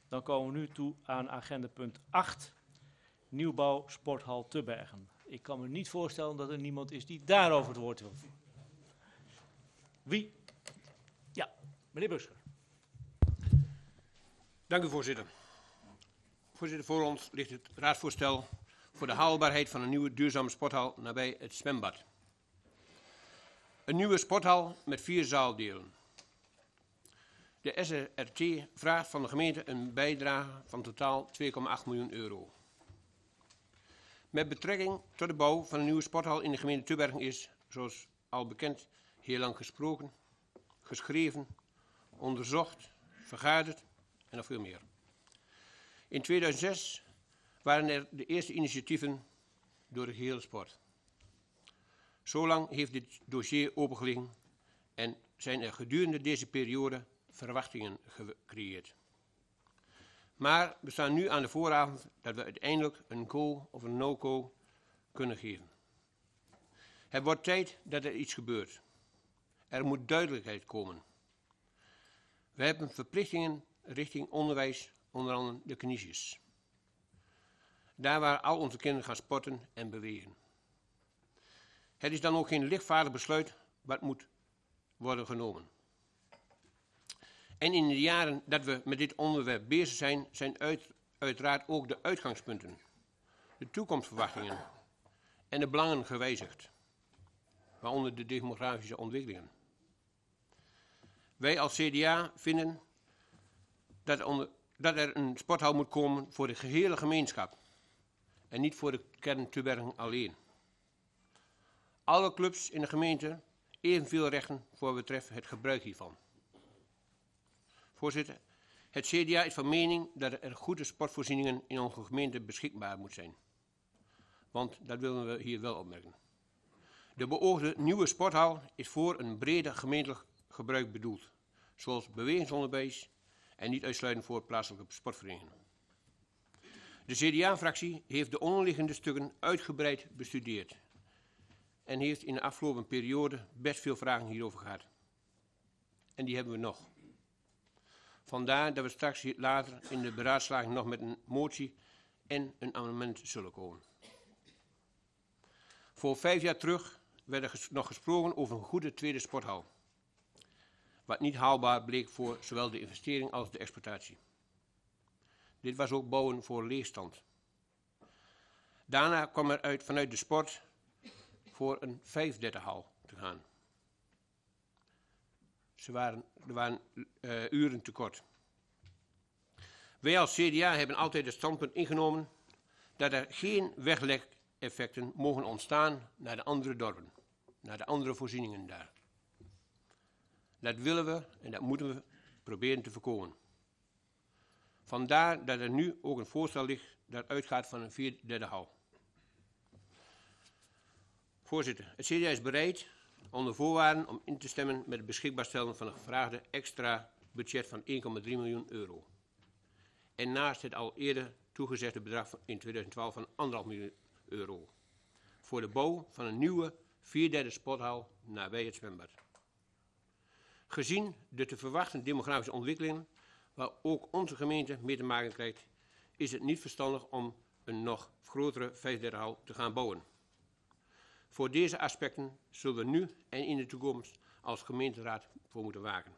Dan komen we nu toe aan agenda punt 8. Nieuwbouw Sporthal te Bergen. Ik kan me niet voorstellen dat er niemand is die daarover het woord wil voeren. Wie? Ja, meneer Busker. Dank u, voorzitter. Voorzitter, voor ons ligt het raadsvoorstel voor de haalbaarheid van een nieuwe duurzame sporthal nabij het zwembad. Een nieuwe sporthal met 4 zaaldelen. De SRT vraagt van de gemeente een bijdrage van totaal 2,8 miljoen euro. Met betrekking tot de bouw van een nieuwe sporthal in de gemeente Tubbergen is, zoals al bekend, heel lang gesproken, geschreven, onderzocht, vergaderd en nog veel meer. In 2006 waren er de eerste initiatieven door de gehele sport. Zolang heeft dit dossier opengelegen en zijn er gedurende deze periode verwachtingen gecreëerd. Maar we staan nu aan de vooravond dat we uiteindelijk een go of een no-go kunnen geven. Het wordt tijd dat er iets gebeurt. Er moet duidelijkheid komen. We hebben verplichtingen richting onderwijs, onder andere de kniesjes. Daar waar al onze kinderen gaan sporten en bewegen. Het is dan ook geen lichtvaardig besluit wat moet worden genomen. En in de jaren dat we met dit onderwerp bezig zijn uiteraard ook de uitgangspunten, de toekomstverwachtingen en de belangen gewijzigd, waaronder de demografische ontwikkelingen. Wij als CDA vinden dat er een sporthal moet komen voor de gehele gemeenschap en niet voor de kern Tubbergen alleen. Alle clubs in de gemeente evenveel rechten voor betreft het gebruik hiervan. Voorzitter, het CDA is van mening dat er goede sportvoorzieningen in onze gemeente beschikbaar moeten zijn. Want dat willen we hier wel opmerken. De beoogde nieuwe sporthal is voor een breder gemeentelijk gebruik bedoeld, zoals bewegingsonderwijs en niet uitsluitend voor plaatselijke sportverenigingen. De CDA-fractie heeft de onderliggende stukken uitgebreid bestudeerd en heeft in de afgelopen periode best veel vragen hierover gehad. En die hebben we nog. Vandaar dat we straks later in de beraadslaging nog met een motie en een amendement zullen komen. Voor 5 jaar terug werd er nog gesproken over een goede tweede sporthal. Wat niet haalbaar bleek voor zowel de investering als de exploitatie. Dit was ook bouwen voor leegstand. Daarna kwam er uit vanuit de sport voor een 5-hal te gaan. Er waren uren tekort. Wij als CDA hebben altijd het standpunt ingenomen dat er geen weglekeffecten mogen ontstaan naar de andere dorpen, naar de andere voorzieningen daar. Dat willen we en dat moeten we proberen te voorkomen. Vandaar dat er nu ook een voorstel ligt dat uitgaat van een 4-hal. Voorzitter, het CDA is bereid onder voorwaarden om in te stemmen met het beschikbaar stellen van een gevraagde extra budget van 1,3 miljoen euro. En naast het al eerder toegezegde bedrag in 2012 van 1,5 miljoen euro. Voor de bouw van een nieuwe 4-derde sporthal nabij het zwembad. Gezien de te verwachten demografische ontwikkelingen, waar ook onze gemeente mee te maken krijgt, is het niet verstandig om een nog grotere 5-hal te gaan bouwen. Voor deze aspecten zullen we nu en in de toekomst als gemeenteraad voor moeten waken.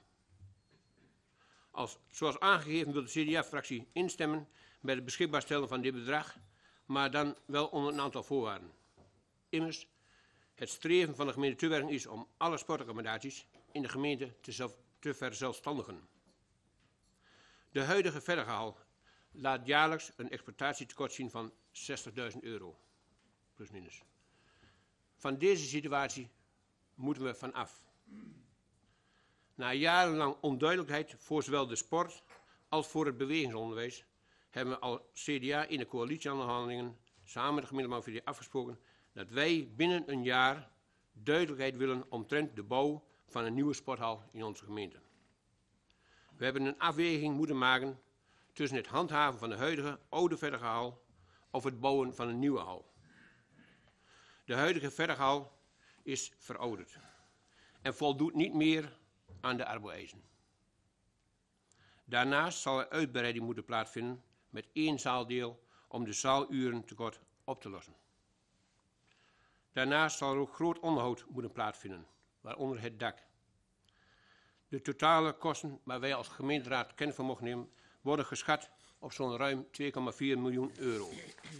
Zoals aangegeven wil de CDA-fractie instemmen met het beschikbaar stellen van dit bedrag, maar dan wel onder een aantal voorwaarden. Immers, het streven van de gemeente Tubbergen is om alle sportaccommodaties in de gemeente te verzelfstandigen. De huidige Verderhal laat jaarlijks een exploitatietekort zien van €60.000, plus minus. Van deze situatie moeten we vanaf. Na jarenlang onduidelijkheid voor zowel de sport als voor het bewegingsonderwijs hebben we als CDA in de coalitieonderhandelingen samen met de gemeente afgesproken dat wij binnen een jaar duidelijkheid willen omtrent de bouw van een nieuwe sporthal in onze gemeente. We hebben een afweging moeten maken tussen het handhaven van de huidige oude Verderhal of het bouwen van een nieuwe hal. De huidige Verderhal is verouderd en voldoet niet meer aan de arbeidseisen. Daarnaast zal er uitbreiding moeten plaatsvinden met 1 zaaldeel om de zaaluren tekort op te lossen. Daarnaast zal er ook groot onderhoud moeten plaatsvinden, waaronder het dak. De totale kosten waar wij als gemeenteraad kennis van mogen nemen, worden geschat op zo'n ruim 2,4 miljoen euro.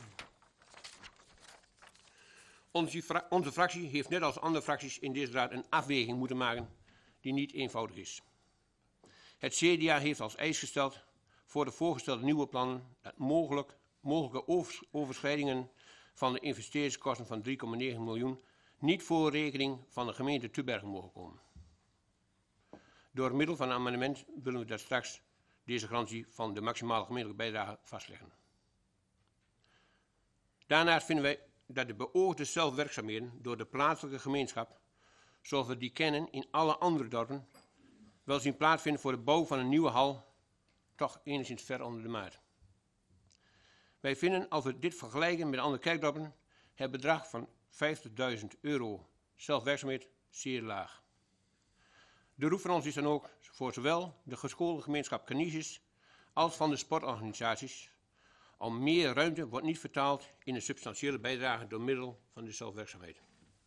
Onze fractie heeft net als andere fracties in deze raad een afweging moeten maken die niet eenvoudig is. Het CDA heeft als eis gesteld voor de voorgestelde nieuwe plannen dat mogelijke overschrijdingen van de investeringskosten van 3,9 miljoen niet voor rekening van de gemeente Tubbergen mogen komen. Door middel van een amendement willen we dat straks deze garantie van de maximale gemeentelijke bijdrage vastleggen. Daarnaast vinden wij dat de beoogde zelfwerkzaamheden door de plaatselijke gemeenschap, zoals we die kennen in alle andere dorpen, wel zien plaatsvinden voor de bouw van een nieuwe hal, toch enigszins ver onder de maat. Wij vinden, als we dit vergelijken met andere kerkdorpen, het bedrag van 50.000 euro zelfwerkzaamheid zeer laag. De roep van ons is dan ook voor zowel de geschoolde gemeenschap Canisius als van de sportorganisaties om meer ruimte wordt niet vertaald in een substantiële bijdrage door middel van de zelfwerkzaamheid.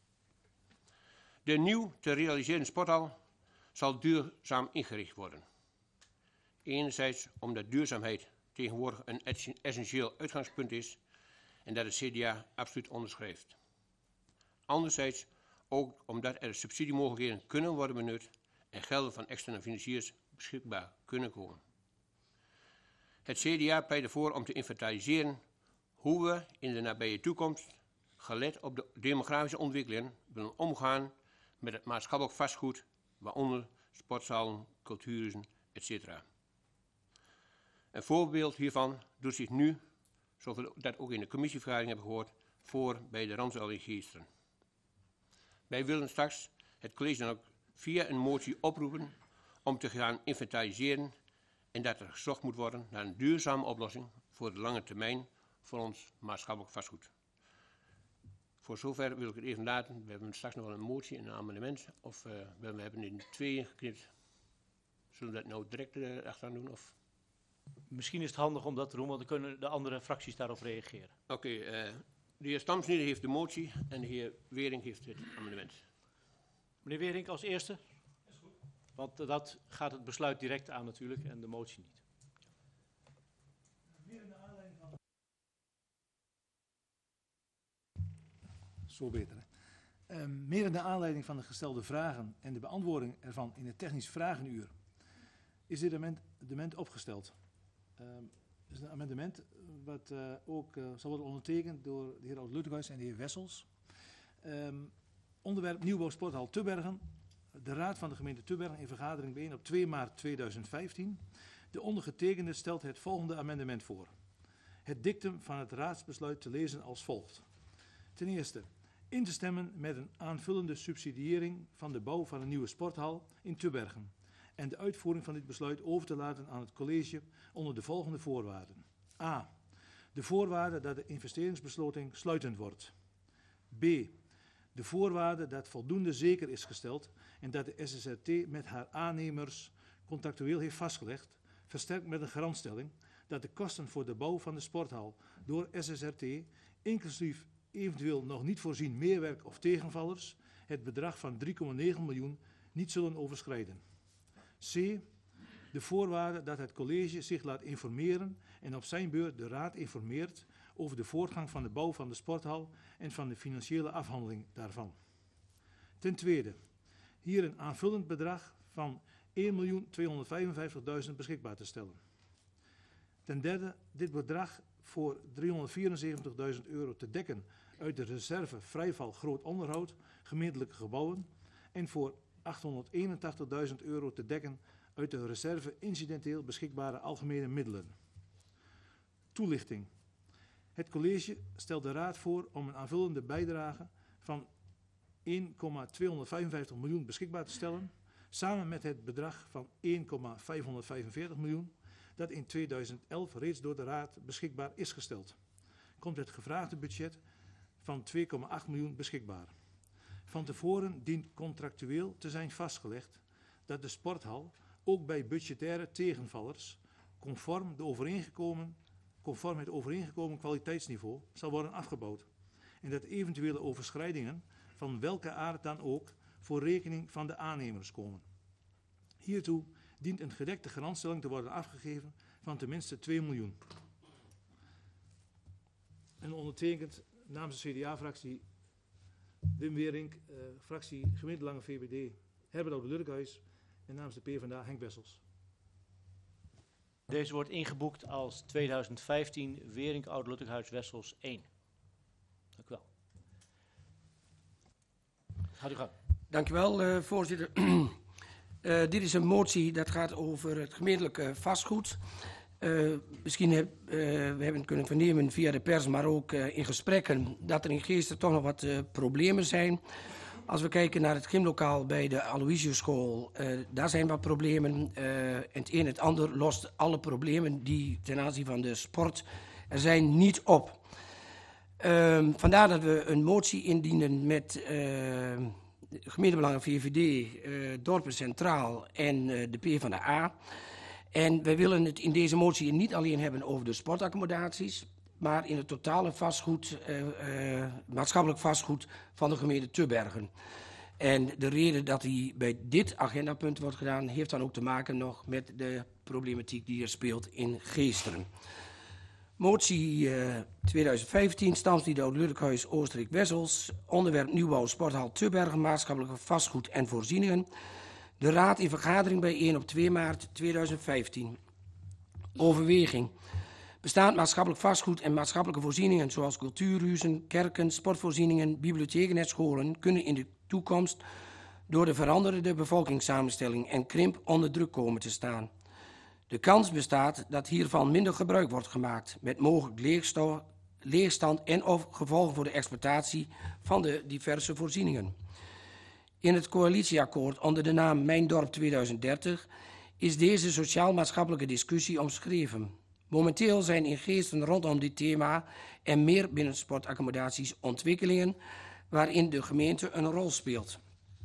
De nieuw te realiseren sporthal zal duurzaam ingericht worden. Enerzijds omdat duurzaamheid tegenwoordig een essentieel uitgangspunt is en dat het CDA absoluut onderschrijft. Anderzijds ook omdat er subsidiemogelijkheden kunnen worden benut en gelden van externe financiers beschikbaar kunnen komen. Het CDA pleit ervoor om te inventariseren hoe we in de nabije toekomst, gelet op de demografische ontwikkelingen, willen omgaan met het maatschappelijk vastgoed, waaronder sportzalen, cultuurhuizen, etc. Een voorbeeld hiervan doet zich nu, zoals we dat ook in de commissievergadering hebben gehoord, voor bij de Randzuil in Geesteren. Wij willen straks het college dan ook via een motie oproepen om te gaan inventariseren en dat er gezocht moet worden naar een duurzame oplossing voor de lange termijn voor ons maatschappelijk vastgoed. Voor zover wil ik het even laten. We hebben straks nog wel een motie en een amendement. Of we hebben in 2 geknipt. Zullen we dat nou direct achteraan doen? Of? Misschien is het handig om dat te doen, want dan kunnen de andere fracties daarop reageren. Oké, de heer Stamsnieder heeft de motie en de heer Wering heeft het amendement. Meneer Wering als eerste. Is goed. Want dat gaat het besluit direct aan natuurlijk en de motie niet. Zo beter. Meer in de aanleiding van de gestelde vragen en de beantwoording ervan in het technisch vragenuur is dit amendement opgesteld. Het is een amendement wat ook zal worden ondertekend door de heer Oud-Lutghuis en de heer Wessels. Onderwerp nieuwbouw sporthal Tubbergen. De Raad van de gemeente Tubbergen in vergadering bijeen op 2 maart 2015. De ondergetekende stelt het volgende amendement voor. Het dictum van het raadsbesluit te lezen als volgt. Ten eerste, in te stemmen met een aanvullende subsidiëring van de bouw van een nieuwe sporthal in Tubbergen en de uitvoering van dit besluit over te laten aan het college onder de volgende voorwaarden. A. De voorwaarde dat de investeringsbesloting sluitend wordt. B. De voorwaarde dat voldoende zeker is gesteld en dat de SSRT met haar aannemers contractueel heeft vastgelegd, versterkt met een garantstelling dat de kosten voor de bouw van de sporthal door SSRT, inclusief eventueel nog niet voorzien meerwerk of tegenvallers, het bedrag van 3,9 miljoen niet zullen overschrijden. C. De voorwaarde dat het college zich laat informeren en op zijn beurt de raad informeert over de voortgang van de bouw van de sporthal en van de financiële afhandeling daarvan. Ten tweede, hier een aanvullend bedrag van 1.255.000 beschikbaar te stellen. Ten derde, dit bedrag voor 374.000 euro te dekken uit de reserve vrijval groot onderhoud, gemeentelijke gebouwen en voor 881.000 euro te dekken uit de reserve incidenteel beschikbare algemene middelen. Toelichting. Het college stelt de raad voor om een aanvullende bijdrage van 1,255 miljoen beschikbaar te stellen, samen met het bedrag van 1,545 miljoen dat in 2011 reeds door de raad beschikbaar is gesteld. Komt het gevraagde budget van 2,8 miljoen beschikbaar. Van tevoren dient contractueel te zijn vastgelegd dat de sporthal ook bij budgettaire tegenvallers conform het overeengekomen kwaliteitsniveau zal worden afgebouwd. En dat eventuele overschrijdingen van welke aard dan ook voor rekening van de aannemers komen. Hiertoe dient een gedekte garantstelling te worden afgegeven van tenminste 2 miljoen. En ondertekend namens de CDA-fractie Wim Weerink, fractie Gemeentebelangen VVD Herbert Oude-Lurkhuis en namens de PvdA Henk Wessels. Deze wordt ingeboekt als 2015 Weerink Oude-Lurkhuis Wessels 1. Dank u wel. Gaat u gang. Dank u wel, voorzitter. Dit is een motie dat gaat over het gemeentelijke vastgoed. Misschien we hebben kunnen vernemen via de pers, maar ook in gesprekken, dat er in Geesteren toch nog wat problemen zijn. Als we kijken naar het gymlokaal bij de Aloysiusschool, daar zijn wat problemen. Het een en het ander lost alle problemen die ten aanzien van de sport er zijn niet op. Vandaar dat we een motie indienen met gemeentebelangen VVD, Dorpen Centraal en de PvdA. En wij willen het in deze motie niet alleen hebben over de sportaccommodaties, maar in het totale vastgoed, maatschappelijk vastgoed van de gemeente Tubbergen. En de reden dat die bij dit agendapunt wordt gedaan, heeft dan ook te maken nog met de problematiek die er speelt in Geesteren. Motie 2015, stamslieden Oude-Lurkhuis, Oosterik, Wessels. Onderwerp nieuwbouw, sporthal Tubbergen, maatschappelijk vastgoed en voorzieningen. De raad in vergadering bijeen op 2 maart 2015. Overweging. Bestaand maatschappelijk vastgoed en maatschappelijke voorzieningen zoals cultuurhuizen, kerken, sportvoorzieningen, bibliotheken en scholen kunnen in de toekomst door de veranderende bevolkingssamenstelling en krimp onder druk komen te staan. De kans bestaat dat hiervan minder gebruik wordt gemaakt, met mogelijk leegstand en of gevolgen voor de exploitatie van de diverse voorzieningen. In het coalitieakkoord onder de naam Mijn Dorp 2030 is deze sociaal-maatschappelijke discussie omschreven. Momenteel zijn in Geesteren rondom dit thema en meer binnensportaccommodaties ontwikkelingen waarin de gemeente een rol speelt.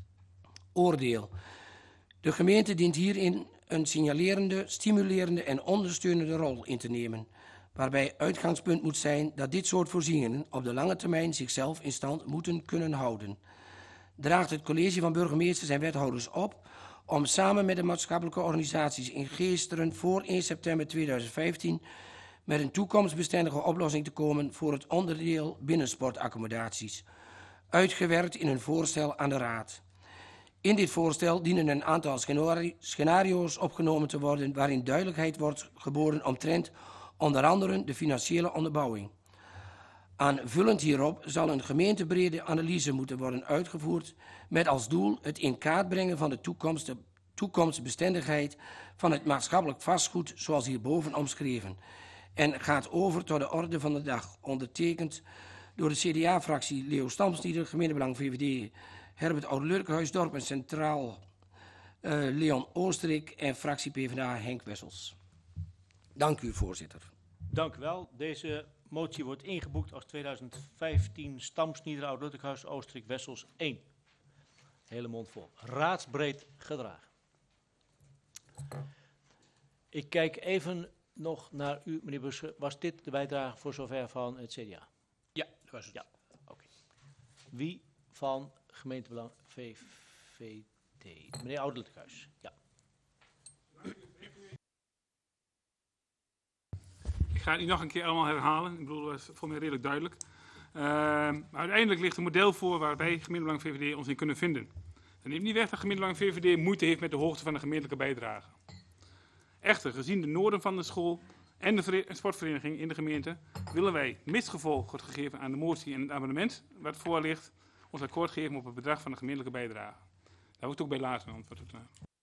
Oordeel. De gemeente dient hierin een signalerende, stimulerende en ondersteunende rol in te nemen, waarbij uitgangspunt moet zijn dat dit soort voorzieningen op de lange termijn zichzelf in stand moeten kunnen houden. Draagt het college van burgemeesters en wethouders op om samen met de maatschappelijke organisaties in Geesteren voor 1 september 2015 met een toekomstbestendige oplossing te komen voor het onderdeel binnensportaccommodaties, uitgewerkt in een voorstel aan de raad. In dit voorstel dienen een aantal scenario's opgenomen te worden waarin duidelijkheid wordt geboden omtrent onder andere de financiële onderbouwing. Aanvullend hierop zal een gemeentebrede analyse moeten worden uitgevoerd met als doel het in kaart brengen van de toekomstbestendigheid van het maatschappelijk vastgoed zoals hierboven omschreven en gaat over tot de orde van de dag, ondertekend door de CDA-fractie Leo Stamslieder, gemeentebelang VVD Herbert Oude-Lurkhuis, Dorpen Centraal Leon Oosterik en fractie PvdA Henk Wessels. Dank u, voorzitter. Dank u wel. Deze motie wordt ingeboekt als 2015 Stamsnieder Oude-Lurkhuis Oosterik Wessels 1. Hele mond vol. Raadsbreed gedragen. Ik kijk even nog naar u, meneer Bussche. Was dit de bijdrage voor zover van het CDA? Ja, dat was het. Ja, oké. Wie van gemeentebelang VVD? Meneer Oude-Lurkhuis. Ja. Ik ga het niet nog een keer allemaal herhalen. Ik bedoel, dat is voor mij redelijk duidelijk. Maar uiteindelijk ligt een model voor waar wij gemeentebelang VVD ons in kunnen vinden. Dat neemt niet weg dat gemeentebelang VVD moeite heeft met de hoogte van de gemeentelijke bijdrage. Echter, gezien de noorden van de school en de sportvereniging in de gemeente, willen wij, misgevolg wordt gegeven aan de motie en het amendement wat voor ligt, ons akkoord geven op het bedrag van de gemeentelijke bijdrage. Daar wordt ook bij later een antwoord op.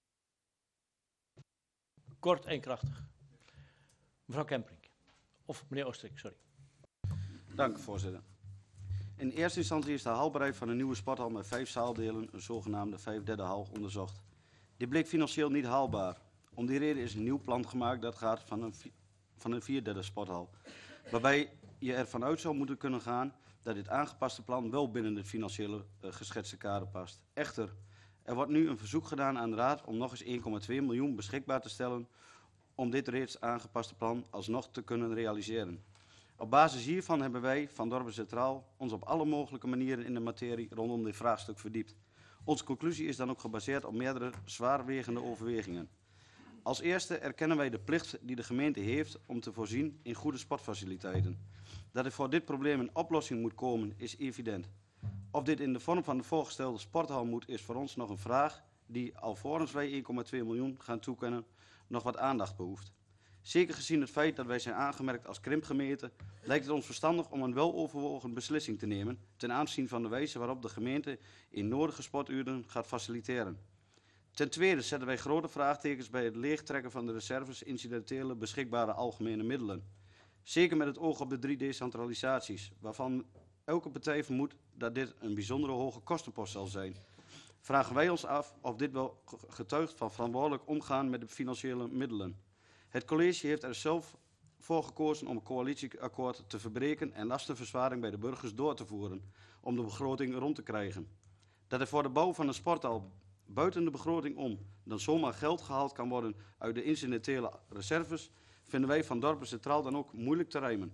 Kort en krachtig. Mevrouw Kemperink. Of meneer Oosterik, sorry. Dank u, voorzitter. In eerste instantie is de haalbaarheid van een nieuwe sporthal met 5 zaaldelen, een zogenaamde 5/3 hal, onderzocht. Dit bleek financieel niet haalbaar. Om die reden is een nieuw plan gemaakt dat gaat van een 4/3 sporthal. Waarbij je ervan uit zou moeten kunnen gaan dat dit aangepaste plan wel binnen de financiële geschetste kader past. Echter, er wordt nu een verzoek gedaan aan de raad om nog eens 1,2 miljoen beschikbaar te stellen om dit reeds aangepaste plan alsnog te kunnen realiseren. Op basis hiervan hebben wij van Dorpen Centraal ons op alle mogelijke manieren in de materie rondom dit vraagstuk verdiept. Onze conclusie is dan ook gebaseerd op meerdere zwaarwegende overwegingen. Als eerste erkennen wij de plicht die de gemeente heeft om te voorzien in goede sportfaciliteiten. Dat er voor dit probleem een oplossing moet komen is evident. Of dit in de vorm van de voorgestelde sporthal moet is voor ons nog een vraag die alvorens wij 1,2 miljoen gaan toekennen nog wat aandacht behoeft. Zeker gezien het feit dat wij zijn aangemerkt als krimpgemeente, lijkt het ons verstandig om een weloverwogen beslissing te nemen ten aanzien van de wijze waarop de gemeente in nodige sporturen gaat faciliteren. Ten tweede zetten wij grote vraagtekens bij het leegtrekken van de reserves incidentele beschikbare algemene middelen. Zeker met het oog op de 3 decentralisaties, waarvan elke partij vermoedt dat dit een bijzondere hoge kostenpost zal zijn. Vragen wij ons af of dit wel getuigt van verantwoordelijk omgaan met de financiële middelen. Het college heeft er zelf voor gekozen om een coalitieakkoord te verbreken en lastenverzwaring bij de burgers door te voeren, om de begroting rond te krijgen. Dat er voor de bouw van een sporthal buiten de begroting om dan zomaar geld gehaald kan worden uit de incidentele reserves, vinden wij van Dorpen Centraal dan ook moeilijk te rijmen.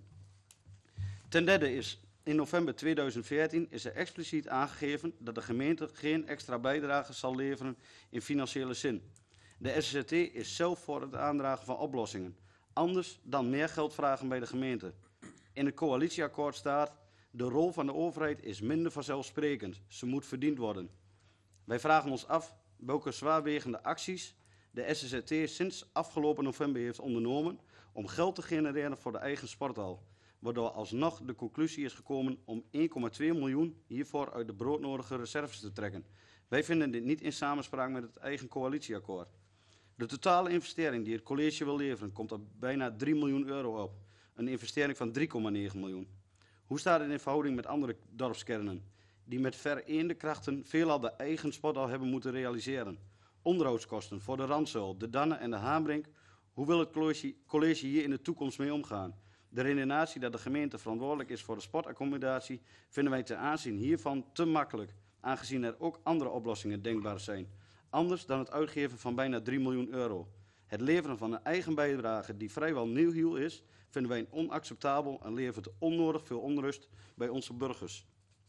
Ten derde is in november 2014 is er expliciet aangegeven dat de gemeente geen extra bijdrage zal leveren in financiële zin. De SZT is zelf voor het aandragen van oplossingen, anders dan meer geld vragen bij de gemeente. In het coalitieakkoord staat: de rol van de overheid is minder vanzelfsprekend, ze moet verdiend worden. Wij vragen ons af welke zwaarwegende acties de SZT sinds afgelopen november heeft ondernomen om geld te genereren voor de eigen sporthal, waardoor alsnog de conclusie is gekomen om 1,2 miljoen hiervoor uit de broodnodige reserves te trekken. Wij vinden dit niet in samenspraak met het eigen coalitieakkoord. De totale investering die het college wil leveren komt op bijna 3 miljoen euro op. Een investering van 3,9 miljoen. Hoe staat het in verhouding met andere dorpskernen, die met vereende krachten veelal de eigen sporthal hebben moeten realiseren? Onderhoudskosten voor de Randzuil, de Dannen en de Haanbrink. Hoe wil het college hier in de toekomst mee omgaan? De redenatie dat de gemeente verantwoordelijk is voor de sportaccommodatie vinden wij ten aanzien hiervan te makkelijk, aangezien er ook andere oplossingen denkbaar zijn. Anders dan het uitgeven van bijna 3 miljoen euro. Het leveren van een eigen bijdrage die vrijwel nihil is, vinden wij onacceptabel en levert onnodig veel onrust bij onze burgers.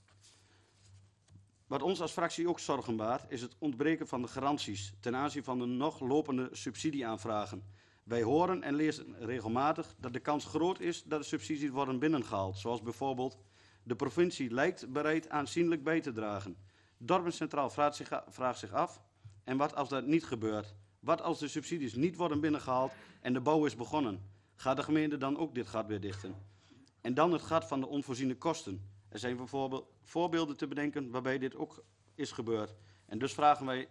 Wat ons als fractie ook zorgen baart, is het ontbreken van de garanties ten aanzien van de nog lopende subsidieaanvragen. Wij horen en lezen regelmatig dat de kans groot is dat de subsidies worden binnengehaald, zoals bijvoorbeeld: de provincie lijkt bereid aanzienlijk bij te dragen. Dorpen Centraal vraagt zich af: en wat als dat niet gebeurt? Wat als de subsidies niet worden binnengehaald en de bouw is begonnen? Gaat de gemeente dan ook dit gat weer dichten? En dan het gat van de onvoorziene kosten. Er zijn bijvoorbeeld voorbeelden te bedenken waarbij dit ook is gebeurd. En dus vragen wij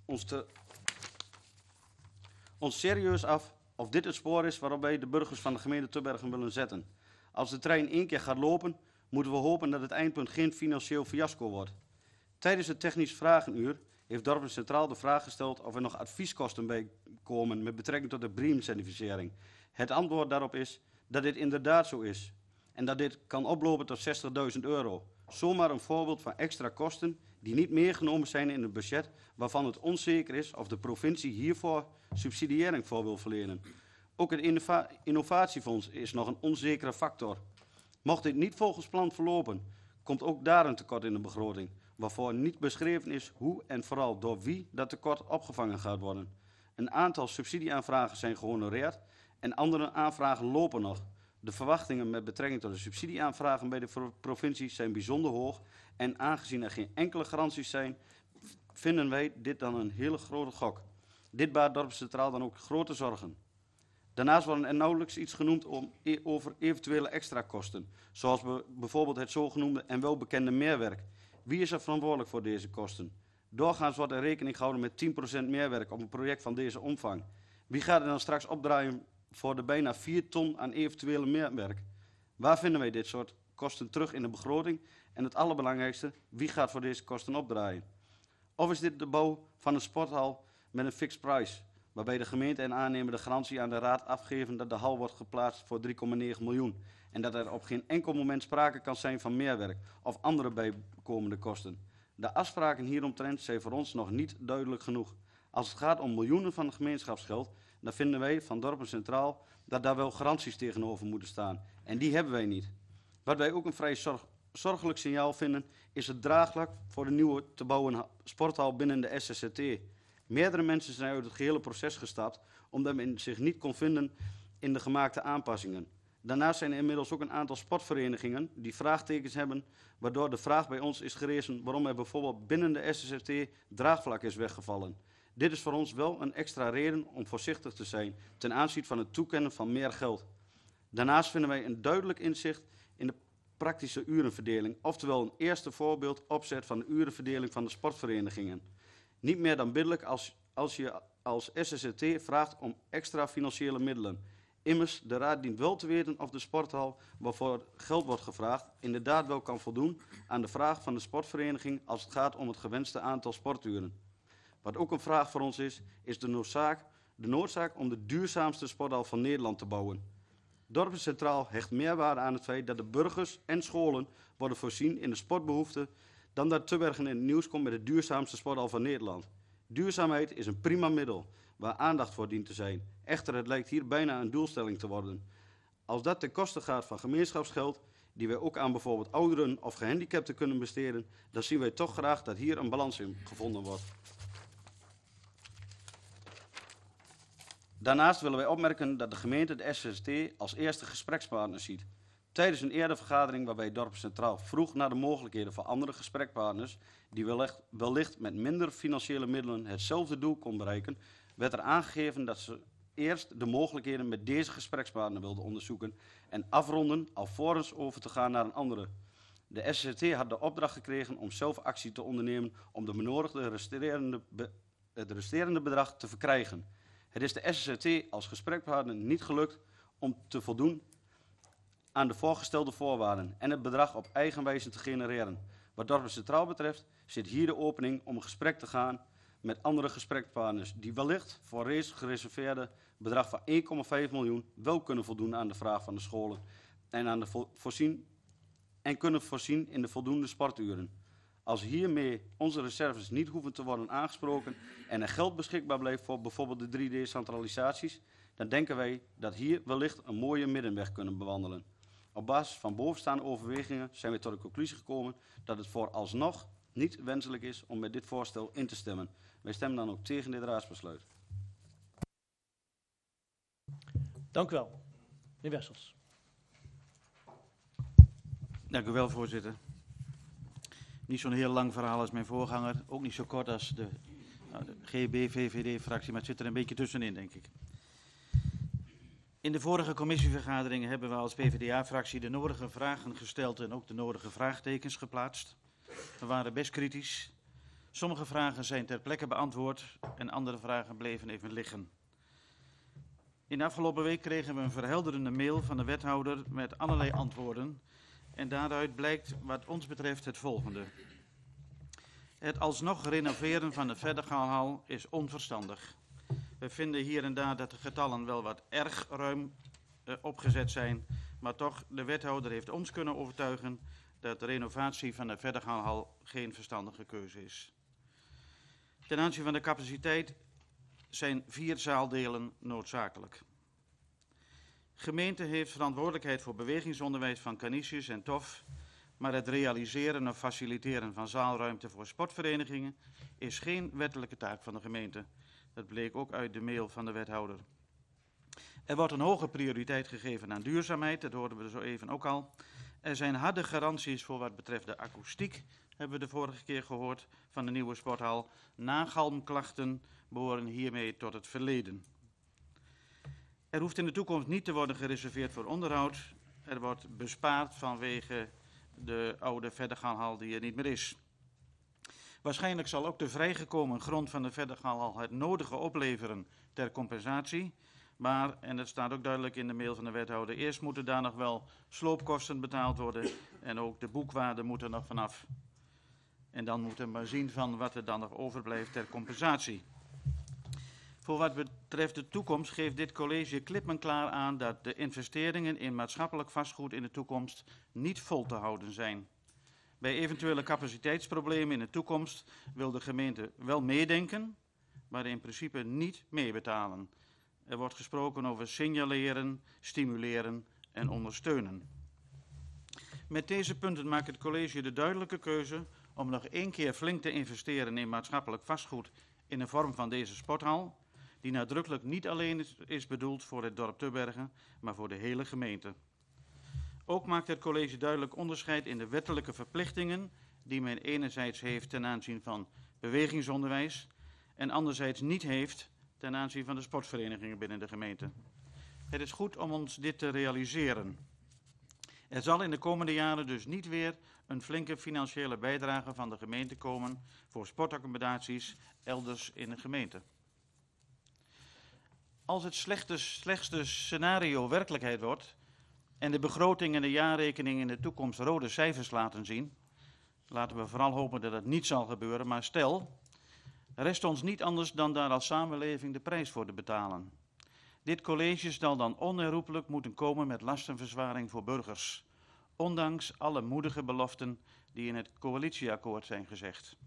ons serieus af of dit het spoor is waarop wij de burgers van de gemeente Tubbergen willen zetten. Als de trein 1 keer gaat lopen, moeten we hopen dat het eindpunt geen financieel fiasco wordt. Tijdens het technisch vragenuur heeft Dorpen Centraal de vraag gesteld of er nog advieskosten bij komen met betrekking tot de BREEAM-certificering. Het antwoord daarop is dat dit inderdaad zo is en dat dit kan oplopen tot €60.000. Zomaar een voorbeeld van extra kosten die niet meegenomen zijn in het budget, waarvan het onzeker is of de provincie hiervoor subsidiëring voor wil verlenen. Ook het innovatiefonds is nog een onzekere factor. Mocht dit niet volgens plan verlopen, komt ook daar een tekort in de begroting, waarvoor niet beschreven is hoe en vooral door wie dat tekort opgevangen gaat worden. Een aantal subsidieaanvragen zijn gehonoreerd en andere aanvragen lopen nog. De verwachtingen met betrekking tot de subsidieaanvragen bij de provincie zijn bijzonder hoog en aangezien er geen enkele garanties zijn, vinden wij dit dan een hele grote gok. Dit baart Dorpen Centraal dan ook grote zorgen. Daarnaast worden er nauwelijks iets genoemd over eventuele extra kosten, zoals bijvoorbeeld het zogenoemde en welbekende meerwerk. Wie is er verantwoordelijk voor deze kosten? Doorgaans wordt er rekening gehouden met 10% meerwerk op een project van deze omvang. Wie gaat er dan straks opdraaien voor de bijna 4 ton aan eventuele meerwerk? Waar vinden wij dit soort kosten terug in de begroting? En het allerbelangrijkste, wie gaat voor deze kosten opdraaien? Of is dit de bouw van een sporthal met een fixed price, waarbij de gemeente en aannemer de garantie aan de raad afgeven dat de hal wordt geplaatst voor 3,9 miljoen en dat er op geen enkel moment sprake kan zijn van meerwerk of andere bijkomende kosten. De afspraken hieromtrent zijn voor ons nog niet duidelijk genoeg. Als het gaat om miljoenen van gemeenschapsgeld, dan vinden wij van Dorpen Centraal dat daar wel garanties tegenover moeten staan. En die hebben wij niet. Wat wij ook een vrij zorgelijk signaal vinden, is het draagvlak voor de nieuwe te bouwen sporthal binnen de SSCT. Meerdere mensen zijn uit het gehele proces gestapt, omdat men zich niet kon vinden in de gemaakte aanpassingen. Daarnaast zijn er inmiddels ook een aantal sportverenigingen die vraagtekens hebben, waardoor de vraag bij ons is gerezen waarom er bijvoorbeeld binnen de SSCT draagvlak is weggevallen. Dit is voor ons wel een extra reden om voorzichtig te zijn ten aanzien van het toekennen van meer geld. Daarnaast vinden wij een duidelijk inzicht in de praktische urenverdeling, oftewel een eerste voorbeeld opzet van de urenverdeling van de sportverenigingen. Niet meer dan biddelijk als je als SSCT vraagt om extra financiële middelen. Immers, de raad dient wel te weten of de sporthal waarvoor geld wordt gevraagd inderdaad wel kan voldoen aan de vraag van de sportvereniging als het gaat om het gewenste aantal sporturen. Wat ook een vraag voor ons is de noodzaak om de duurzaamste sporthal van Nederland te bouwen. Dorpen Centraal hecht meerwaarde aan het feit dat de burgers en scholen worden voorzien in de sportbehoeften dan dat Tubbergen in het nieuws komt met de duurzaamste sporthal van Nederland. Duurzaamheid is een prima middel waar aandacht voor dient te zijn. Echter, het lijkt hier bijna een doelstelling te worden. Als dat ten koste gaat van gemeenschapsgeld, die wij ook aan bijvoorbeeld ouderen of gehandicapten kunnen besteden, dan zien wij toch graag dat hier een balans in gevonden wordt. Daarnaast willen wij opmerken dat de gemeente de SST als eerste gesprekspartner ziet. Tijdens een eerdere vergadering waarbij Dorpen Centraal vroeg naar de mogelijkheden voor andere gesprekspartners die wellicht met minder financiële middelen hetzelfde doel kon bereiken, werd er aangegeven dat ze eerst de mogelijkheden met deze gesprekspartner wilden onderzoeken en afronden alvorens over te gaan naar een andere. De SST had de opdracht gekregen om zelf actie te ondernemen om de benodigde resterende bedrag te verkrijgen. Het is de SST als gesprekspartner niet gelukt om te voldoen aan de voorgestelde voorwaarden en het bedrag op eigen wijze te genereren. Wat Dorpen Centraal betreft zit hier de opening om een gesprek te gaan met andere gesprekspartners die wellicht voor reeds gereserveerde bedrag van 1,5 miljoen wel kunnen voldoen aan de vraag van de scholen en kunnen voorzien in de voldoende sporturen. Als hiermee onze reserves niet hoeven te worden aangesproken en er geld beschikbaar blijft voor bijvoorbeeld de 3D-centralisaties, dan denken wij dat hier wellicht een mooie middenweg kunnen bewandelen. Op basis van bovenstaande overwegingen zijn we tot de conclusie gekomen dat het vooralsnog niet wenselijk is om met dit voorstel in te stemmen. Wij stemmen dan ook tegen dit raadsbesluit. Dank u wel. Meneer Wessels. Dank u wel, voorzitter. Niet zo'n heel lang verhaal als mijn voorganger. Ook niet zo kort als de GB-VVD-fractie, maar het zit er een beetje tussenin, denk ik. In de vorige commissievergaderingen hebben we als PvdA-fractie de nodige vragen gesteld en ook de nodige vraagtekens geplaatst. We waren best kritisch. Sommige vragen zijn ter plekke beantwoord en andere vragen bleven even liggen. In de afgelopen week kregen we een verhelderende mail van de wethouder met allerlei antwoorden. En daaruit blijkt wat ons betreft het volgende. Het alsnog renoveren van de Verdergaalhal is onverstandig. We vinden hier en daar dat de getallen wel wat erg ruim opgezet zijn. Maar toch, de wethouder heeft ons kunnen overtuigen dat de renovatie van de Verdergaalhal geen verstandige keuze is. Ten aanzien van de capaciteit zijn 4 zaaldelen noodzakelijk. Gemeente heeft verantwoordelijkheid voor bewegingsonderwijs van Canisius en TOF, maar het realiseren of faciliteren van zaalruimte voor sportverenigingen is geen wettelijke taak van de gemeente. Dat bleek ook uit de mail van de wethouder. Er wordt een hoge prioriteit gegeven aan duurzaamheid, dat hoorden we zo even ook al. Er zijn harde garanties voor wat betreft de akoestiek, hebben we de vorige keer gehoord, van de nieuwe sporthal. Nagalmklachten behoren hiermee tot het verleden. Er hoeft in de toekomst niet te worden gereserveerd voor onderhoud. Er wordt bespaard vanwege de oude Verdergaalhal die er niet meer is. Waarschijnlijk zal ook de vrijgekomen grond van de Verdergaalhal het nodige opleveren ter compensatie. Maar, en dat staat ook duidelijk in de mail van de wethouder, eerst moeten daar nog wel sloopkosten betaald worden en ook de boekwaarde moet er nog vanaf. En dan moeten we maar zien van wat er dan nog overblijft ter compensatie. Voor wat betreft de toekomst geeft dit college klippenklaar aan dat de investeringen in maatschappelijk vastgoed in de toekomst niet vol te houden zijn. Bij eventuele capaciteitsproblemen in de toekomst wil de gemeente wel meedenken, maar in principe niet meebetalen. Er wordt gesproken over signaleren, stimuleren en ondersteunen. Met deze punten maakt het college de duidelijke keuze om nog 1 keer flink te investeren in maatschappelijk vastgoed in de vorm van deze sporthal, die nadrukkelijk niet alleen is bedoeld voor het dorp Tubbergen, maar voor de hele gemeente. Ook maakt het college duidelijk onderscheid in de wettelijke verplichtingen die men enerzijds heeft ten aanzien van bewegingsonderwijs en anderzijds niet heeft ten aanzien van de sportverenigingen binnen de gemeente. Het is goed om ons dit te realiseren. Er zal in de komende jaren dus niet weer een flinke financiële bijdrage van de gemeente komen voor sportaccommodaties elders in de gemeente. Als het slechtste scenario werkelijkheid wordt en de begroting en de jaarrekening in de toekomst rode cijfers laten zien, laten we vooral hopen dat het niet zal gebeuren, maar stel, rest ons niet anders dan daar als samenleving de prijs voor te betalen. Dit college zal dan onherroepelijk moeten komen met lastenverzwaring voor burgers, ondanks alle moedige beloften die in het coalitieakkoord zijn gezegd.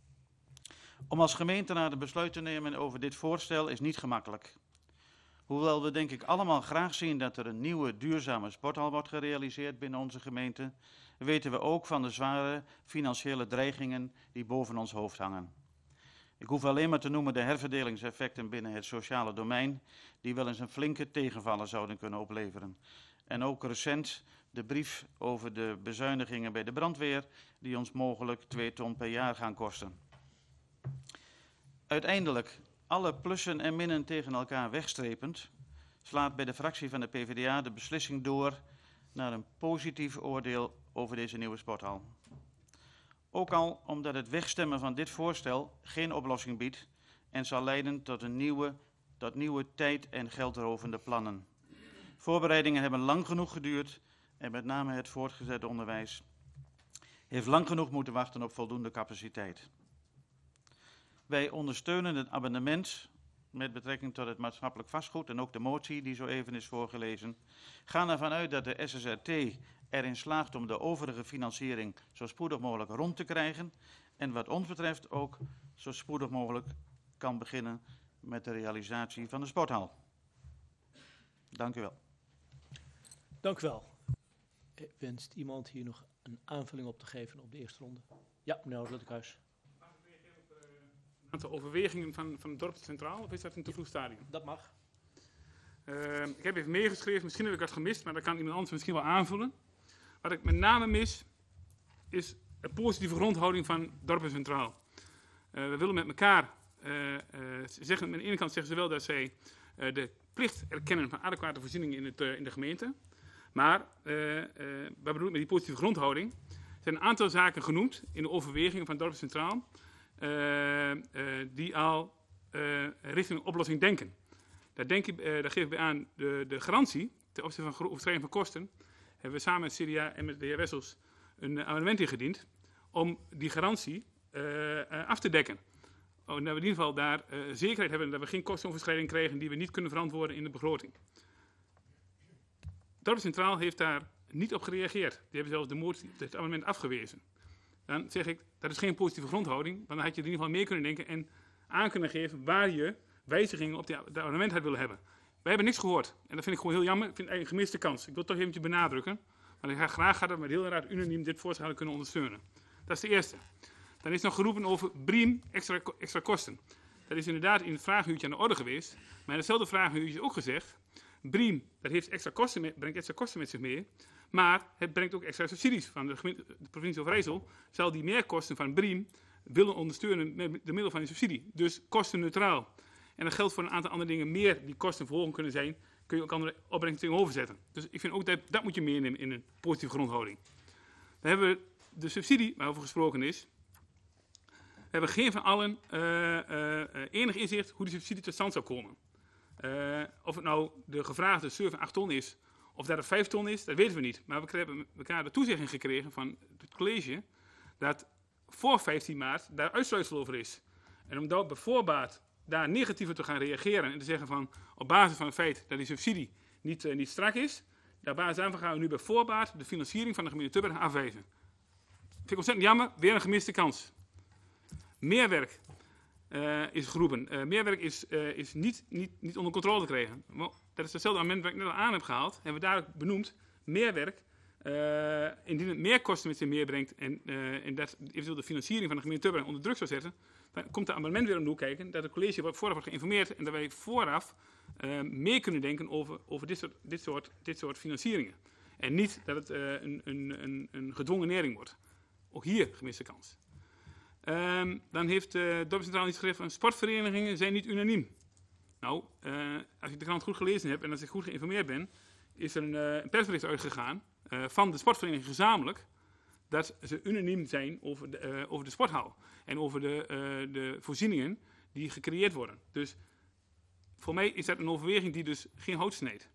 Om als gemeenteraad een besluit te nemen over dit voorstel is niet gemakkelijk. Hoewel we denk ik allemaal graag zien dat er een nieuwe duurzame sporthal wordt gerealiseerd binnen onze gemeente, weten we ook van de zware financiële dreigingen die boven ons hoofd hangen. Ik hoef alleen maar te noemen de herverdelingseffecten binnen het sociale domein, die wel eens een flinke tegenvaller zouden kunnen opleveren. En ook recent de brief over de bezuinigingen bij de brandweer, die ons mogelijk 2 ton per jaar gaan kosten. Uiteindelijk, alle plussen en minnen tegen elkaar wegstrepend, slaat bij de fractie van de PvdA de beslissing door naar een positief oordeel over deze nieuwe sporthal. Ook al omdat het wegstemmen van dit voorstel geen oplossing biedt en zal leiden tot nieuwe tijd- en geldrovende plannen. Voorbereidingen hebben lang genoeg geduurd en met name het voortgezet onderwijs heeft lang genoeg moeten wachten op voldoende capaciteit. Wij ondersteunen het amendement met betrekking tot het maatschappelijk vastgoed en ook de motie die zo even is voorgelezen. Gaan ervan uit dat de SSRT erin slaagt om de overige financiering zo spoedig mogelijk rond te krijgen en wat ons betreft ook zo spoedig mogelijk kan beginnen met de realisatie van de sporthal. Dank u wel. Dank u wel. Wenst iemand hier nog een aanvulling op te geven op de eerste ronde? Ja, meneer Luttekhuis. Een aantal overwegingen van het dorp centraal, of is dat in te vroeg stadium? Dat mag. Ik heb even meegeschreven, misschien heb ik dat gemist, maar dat kan iemand anders misschien wel aanvullen. Wat ik met name mis, is een positieve grondhouding van dorpen centraal. We willen met elkaar zeggen, aan de ene kant zeggen ze wel dat zij de plicht erkennen van adequate voorzieningen in de gemeente. Maar, wat bedoel ik met die positieve grondhouding? Er zijn een aantal zaken genoemd in de overwegingen van dorpen centraal, die al richting een oplossing denken. Daar geef ik bij aan de garantie ten opzichte van overschrijding van kosten. Hebben we samen met CDA en met de heer Wessels een amendement ingediend om die garantie af te dekken. Dat we in ieder geval daar zekerheid hebben dat we geen kostenoverschrijding krijgen die we niet kunnen verantwoorden in de begroting. Dorp Centraal heeft daar niet op gereageerd. Die hebben zelfs het amendement afgewezen. Dan zeg ik, dat is geen positieve grondhouding, want dan had je er in ieder geval mee kunnen denken en aan kunnen geven waar je wijzigingen op dat amendement had willen hebben. Wij hebben niks gehoord. En dat vind ik gewoon heel jammer. Ik vind het eigenlijk een gemiste kans. Ik wil het toch eventjes benadrukken. Maar ik ga graag dat we met de hele raad unaniem dit voorstel hadden kunnen ondersteunen. Dat is de eerste. Dan is nog geroepen over BRIEM extra kosten. Dat is inderdaad in het vragenuurtje aan de orde geweest. Maar in hetzelfde vragenuurtje is ook gezegd, BRIEM, dat heeft brengt extra kosten met zich mee. Maar het brengt ook extra subsidies van de provincie Overijssel. Zal die meerkosten van BRIEM willen ondersteunen met de middel van die subsidie. Dus kostenneutraal. En dat geldt voor een aantal andere dingen meer die kostenverhoging kunnen zijn. Kun je ook andere opbrengsten tegenover zetten. Dus ik vind ook dat moet je meenemen in een positieve grondhouding. Dan hebben we de subsidie waarover gesproken is. We hebben geen van allen enig inzicht hoe die subsidie tot stand zou komen. Of het nou de gevraagde 7, 8 ton is, of dat het 5 ton is, dat weten we niet. Maar we hebben elkaar de toezegging gekregen van het college dat voor 15 maart daar uitsluitsel over is. En om dat bij voorbaat daar negatiever te gaan reageren en te zeggen van op basis van het feit dat die subsidie niet strak is, op basis daarvan gaan we nu bij voorbaat de financiering van de gemeente Tubbergen afwijzen. Vind ik ontzettend jammer, weer een gemiste kans. Meer werk. is geroepen. Meerwerk is niet onder controle te krijgen. Maar dat is hetzelfde amendement dat ik net al aan heb gehaald. Hebben we daar ook benoemd. Meerwerk, indien het meer kosten met zich meebrengt en dat eventueel de financiering van de gemeente Tubbergen onder druk zou zetten, dan komt het amendement weer om de hoek kijken, dat het college vooraf wordt geïnformeerd en dat wij vooraf mee kunnen denken over dit soort financieringen. En niet dat het een gedwongen nering wordt. Ook hier gemiste kans. Dan heeft de dorpscentraal iets geschreven van sportverenigingen zijn niet unaniem. Nou, als ik de krant goed gelezen heb en als ik goed geïnformeerd ben, is er een persbericht uitgegaan van de sportvereniging gezamenlijk dat ze unaniem zijn over de sporthal en over de voorzieningen die gecreëerd worden. Dus voor mij is dat een overweging die dus geen hout sneedt.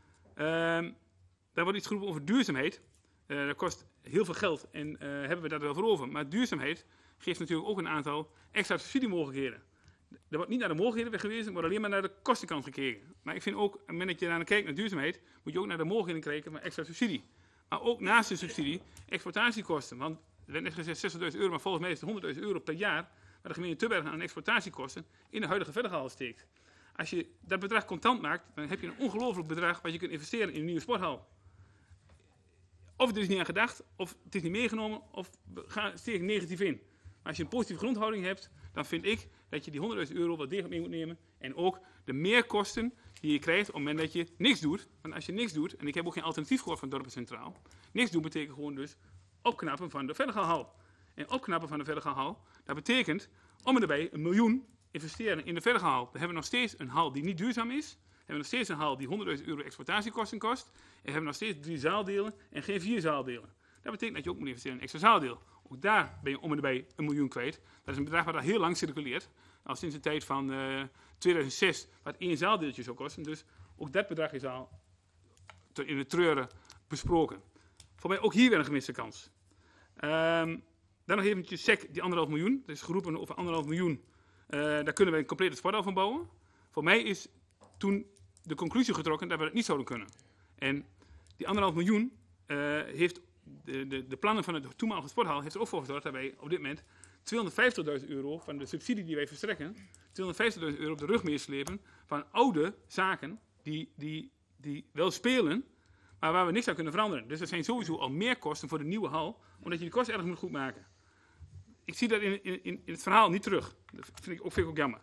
Daar wordt iets geroepen over duurzaamheid. Dat kost heel veel geld en hebben we daar wel voor over. Maar duurzaamheid geeft natuurlijk ook een aantal extra subsidiemogelijkheden. Er wordt niet naar de mogelijkheden weggewezen, er wordt alleen maar naar de kostenkant gekeken. Maar ik vind ook, op het moment dat je naar kijkt naar duurzaamheid, moet je ook naar de mogelijkheden kijken van extra subsidie. Maar ook naast de subsidie, exploitatiekosten. Want er werd net gezegd 60.000 euro, maar volgens mij is het 100.000 euro per jaar waar de gemeente Tubbergen aan exploitatiekosten in de huidige verderhal steekt. Als je dat bedrag contant maakt, dan heb je een ongelooflijk bedrag wat je kunt investeren in een nieuwe sporthal. Of het is niet aan gedacht, of het is niet meegenomen, of we steken negatief in. Maar als je een positieve grondhouding hebt, dan vind ik dat je die 100.000 euro wel degelijk mee moet nemen. En ook de meerkosten die je krijgt op het moment dat je niks doet. Want als je niks doet, en ik heb ook geen alternatief gehoord van Dorpencentraal. Niks doen betekent gewoon dus opknappen van de Verdergalhal. En opknappen van de Verdergalhal, dat betekent om en erbij 1 miljoen investeren in de Verdergalhal. Dan hebben we nog steeds een hal die niet duurzaam is. We hebben nog steeds een hal die 100.000 euro exploitatiekosten kost. En we hebben nog steeds 3 zaaldelen en geen 4 zaaldelen. Dat betekent dat je ook moet investeren in een extra zaaldeel. Ook daar ben je om en erbij 1 miljoen kwijt. Dat is een bedrag wat al heel lang circuleert. Al sinds de tijd van 2006, wat 1 zaaldeeltje zou kosten. Dus ook dat bedrag is al in de treuren besproken. Voor mij ook hier weer een gemiste kans. Dan nog eventjes SEC, die 1,5 miljoen. Dat is geroepen over 1,5 miljoen. Daar kunnen we een complete sporthal van bouwen. Voor mij is toen de conclusie getrokken dat we het niet zouden kunnen. En die 1,5 miljoen heeft de plannen van de toenmalige sporthal heeft er ook voor gezorgd dat wij op dit moment 250.000 euro van de subsidie die wij verstrekken, 250.000 euro op de rug meeslepen van oude zaken die wel spelen, maar waar we niks aan kunnen veranderen. Dus er zijn sowieso al meer kosten voor de nieuwe hal, omdat je die kosten erg moet goed maken. Ik zie dat in het verhaal niet terug. Dat vind ik ook jammer.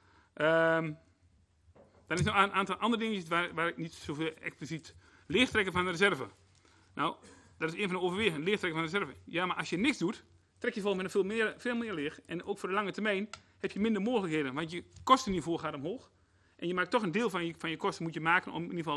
Dan is er nog een aantal andere dingetjes waar ik niet zoveel expliciet leegtrekken van de reserve. Nou, dat is een van de overwegingen, leegtrekken van de reserve. Ja, maar als je niks doet, trek je volgens mij veel meer leeg. En ook voor de lange termijn heb je minder mogelijkheden. Want je kostenniveau gaat omhoog. En je maakt toch een deel van je kosten moet je maken om in ieder geval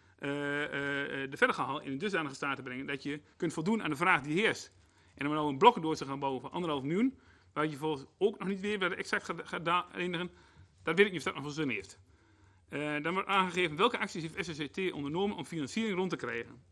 de Verdergalhal in een dusdanige staat te brengen dat je kunt voldoen aan de vraag die heerst. En om nou een blokkendoos te gaan bouwen van 1,5 miljoen, waar je volgens ook nog niet weet waar het exact gaat eindigen, dat weet ik niet of dat nog wel zin heeft. Dan wordt aangegeven welke acties heeft SSCT ondernomen om financiering rond te krijgen.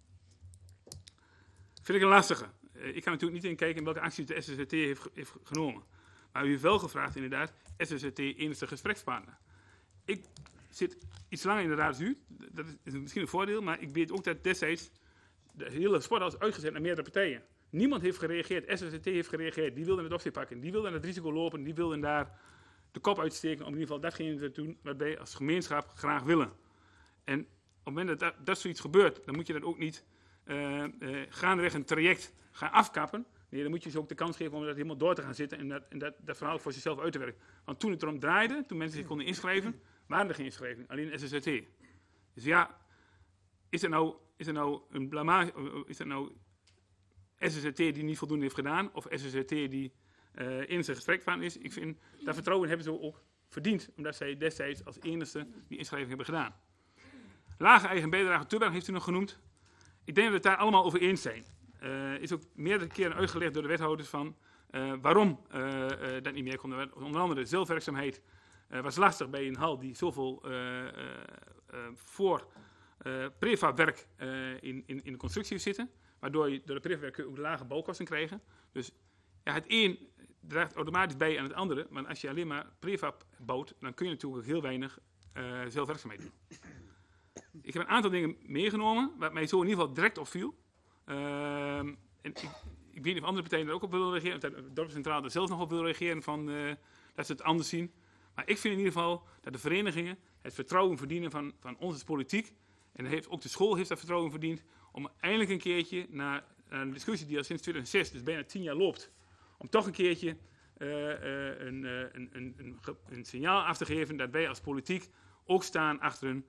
Vind ik een lastige. Ik kan natuurlijk niet inkijken in welke acties de SSCT heeft genomen. Maar u heeft wel gevraagd inderdaad, SSCT enige gesprekspartner. Ik zit iets langer in de raad als u. Dat is misschien een voordeel, maar ik weet ook dat destijds de hele sporthal is uitgezet naar meerdere partijen. Niemand heeft gereageerd, SSCT heeft gereageerd. Die wilden het opzet pakken, die wilden het risico lopen, die wilden daar de kop uitsteken om in ieder geval datgene te doen wat wij als gemeenschap graag willen. En op het moment dat zoiets gebeurt, dan moet je dat ook niet gaandeweg een traject gaan afkappen. Nee, dan moet je ze ook de kans geven om dat helemaal door te gaan zitten en dat verhaal voor zichzelf uit te werken. Want toen het erom draaide, toen mensen zich konden inschrijven, waren er geen inschrijvingen, alleen SSCT. Dus ja, is er nou een blamage, is er nou SSCT die niet voldoende heeft gedaan, of SSCT die in zijn gesprek van is? Ik vind, dat vertrouwen hebben ze ook verdiend, omdat zij destijds als enige die inschrijving hebben gedaan. Lage eigen bijdrage Tubbergen heeft u nog genoemd. Ik denk dat we het daar allemaal over eens zijn. Is ook meerdere keren uitgelegd door de wethouders van waarom dat niet meer kon. Onder andere zelfwerkzaamheid was lastig bij een hal die zoveel voor prefabwerk in de constructie zitten. Waardoor je door de prefabwerk ook lage bouwkosten krijgt. Dus ja, het een draagt automatisch bij aan het andere. Want als je alleen maar prefab bouwt, dan kun je natuurlijk ook heel weinig zelfwerkzaamheid doen. Ik heb een aantal dingen meegenomen, wat mij zo in ieder geval direct opviel. En ik weet niet of andere partijen er ook op willen reageren, of dat de dorpscentraal er zelf nog op wil reageren, van, dat dat ze het anders zien. Maar ik vind in ieder geval dat de verenigingen het vertrouwen verdienen van ons als politiek. En ook de school heeft dat vertrouwen verdiend om eindelijk een keertje, na een discussie die al sinds 2006, dus bijna 10 jaar loopt, om toch een keertje een signaal af te geven dat wij als politiek ook staan achter